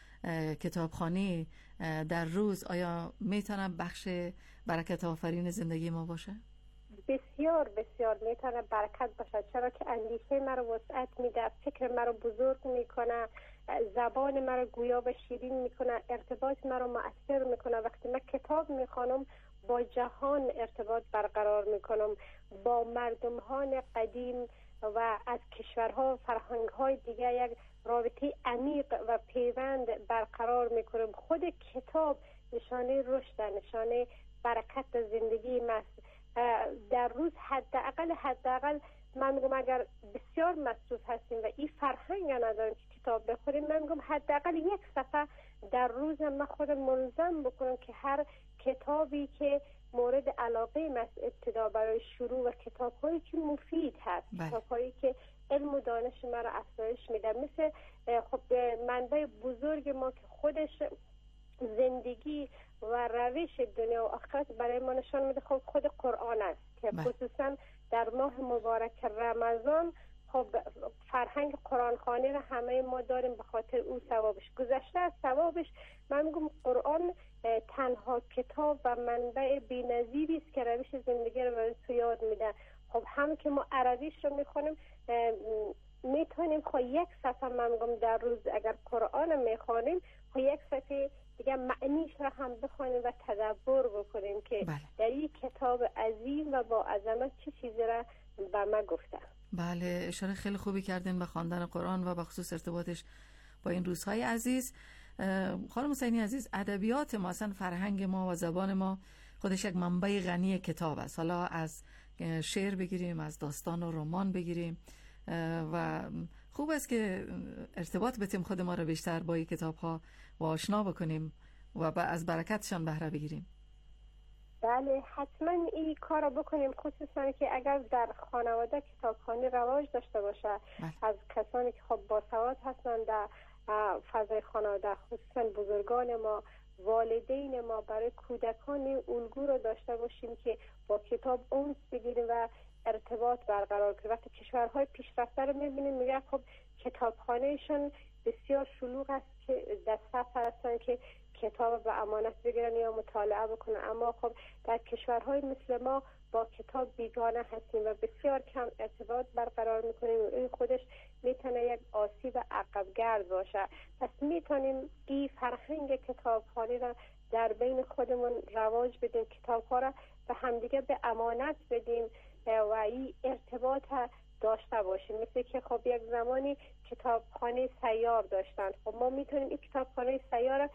کتابخوانی در روز، آیا میتونه بخش برکت آفرین زندگی ما باشه؟ بسیار بسیار میتونه برکت باشه، چرا که اندیشه مرا وسعت میده، فکر مرا بزرگ میکنه، زبان مرا گویا و شیرین میکنه، ارتباط مرا مؤثر میکنه. وقتی من کتاب میخوانم با جهان ارتباط برقرار میکنم، با مردمان قدیم و از کشورها و فرهنگهای دیگه یک رابطه عمیق و پیوند برقرار میکنم. خود کتاب نشانه رشد، نشانه برکت زندگی ماست. در روز حداقل حداقل من میگم اگر بسیار مصروف هستیم و این فرهنگ نداریم که کتاب بخوریم، من میگم حداقل یک صفحه در روز من خودم ملزم بکنم که هر کتابی که مورد علاقه من ابتدا برای شروع و کتاب‌هایی که مفید هست، کتاب‌هایی که علم و دانش ما را افزایش میده، مثل خب منبع بزرگ ما که خودش زندگی و روش دنیا و آخرت برای ما نشان میده، خب خود قرآن است که خصوصا در ماه مبارک رمضان خب فرهنگ قرآن خوانی را همه ما داریم به خاطر او ثوابش. گذشته از ثوابش من میگم قرآن تنها کتاب و منبع بی‌نظیری است که روش زندگی رو به تو یاد میده. خب هم که ما عربیش رو میخونیم، میتونیم خب یک صفحه من میگم در روز اگر قرآن میخوانیم خب یک صفحه دیگه معنیش رو هم بخونیم و تدبر بکنیم که بله. در این کتاب عظیم و با عظمت چه چیزی را به ما گفته. بله اشاره خیلی خوبی کردین به خواندن قرآن و به خصوص ارتباطش با این روزهای عزیز. خانم حسینی عزیز، ادبیات ما، اصلا فرهنگ ما و زبان ما خودش یک منبع غنی کتاب است. حالا از شعر بگیریم، از داستان و رمان بگیریم و خوب است که ارتباط بتیم خود ما رو بیشتر با این کتاب ها و آشنا بکنیم و از برکتشان بهره بگیریم. بله حتما این کار رو بکنیم، خصوصا که اگر در خانواده کتابخوانی رواج داشته باشه بله. از کسانی که خب باسواد هستند در فضای خانواده، خصوصا بزرگان ما، والدین ما، برای کودکان الگو رو داشته باشیم که با کتاب اونس بگیریم و ارتباط برقرار کنیم. وقتی کشورهای پیشرفته رو میبینیم میگه خب کتابخانهشون بسیار شلوغ است که در صف هستن که کتاب به امانت بگیرن یا مطالعه بکنن، اما خب در کشورهای مثل ما با کتاب بیگانه هستیم و بسیار کم ارتباط برقرار میکنیم و این خودش میتونه یک آسیب عقبگرد باشه. پس میتونیم این فرهنگ کتابخوانی را در بین خودمون رواج بدیم، کتاب‌ها را به همدیگه به امانت بدیم و این ارتباط داشته باشیم. مثل که خب یک زمانی کتابخانه سیار داشتن، خب ما میتونیم این کتابخانه سیار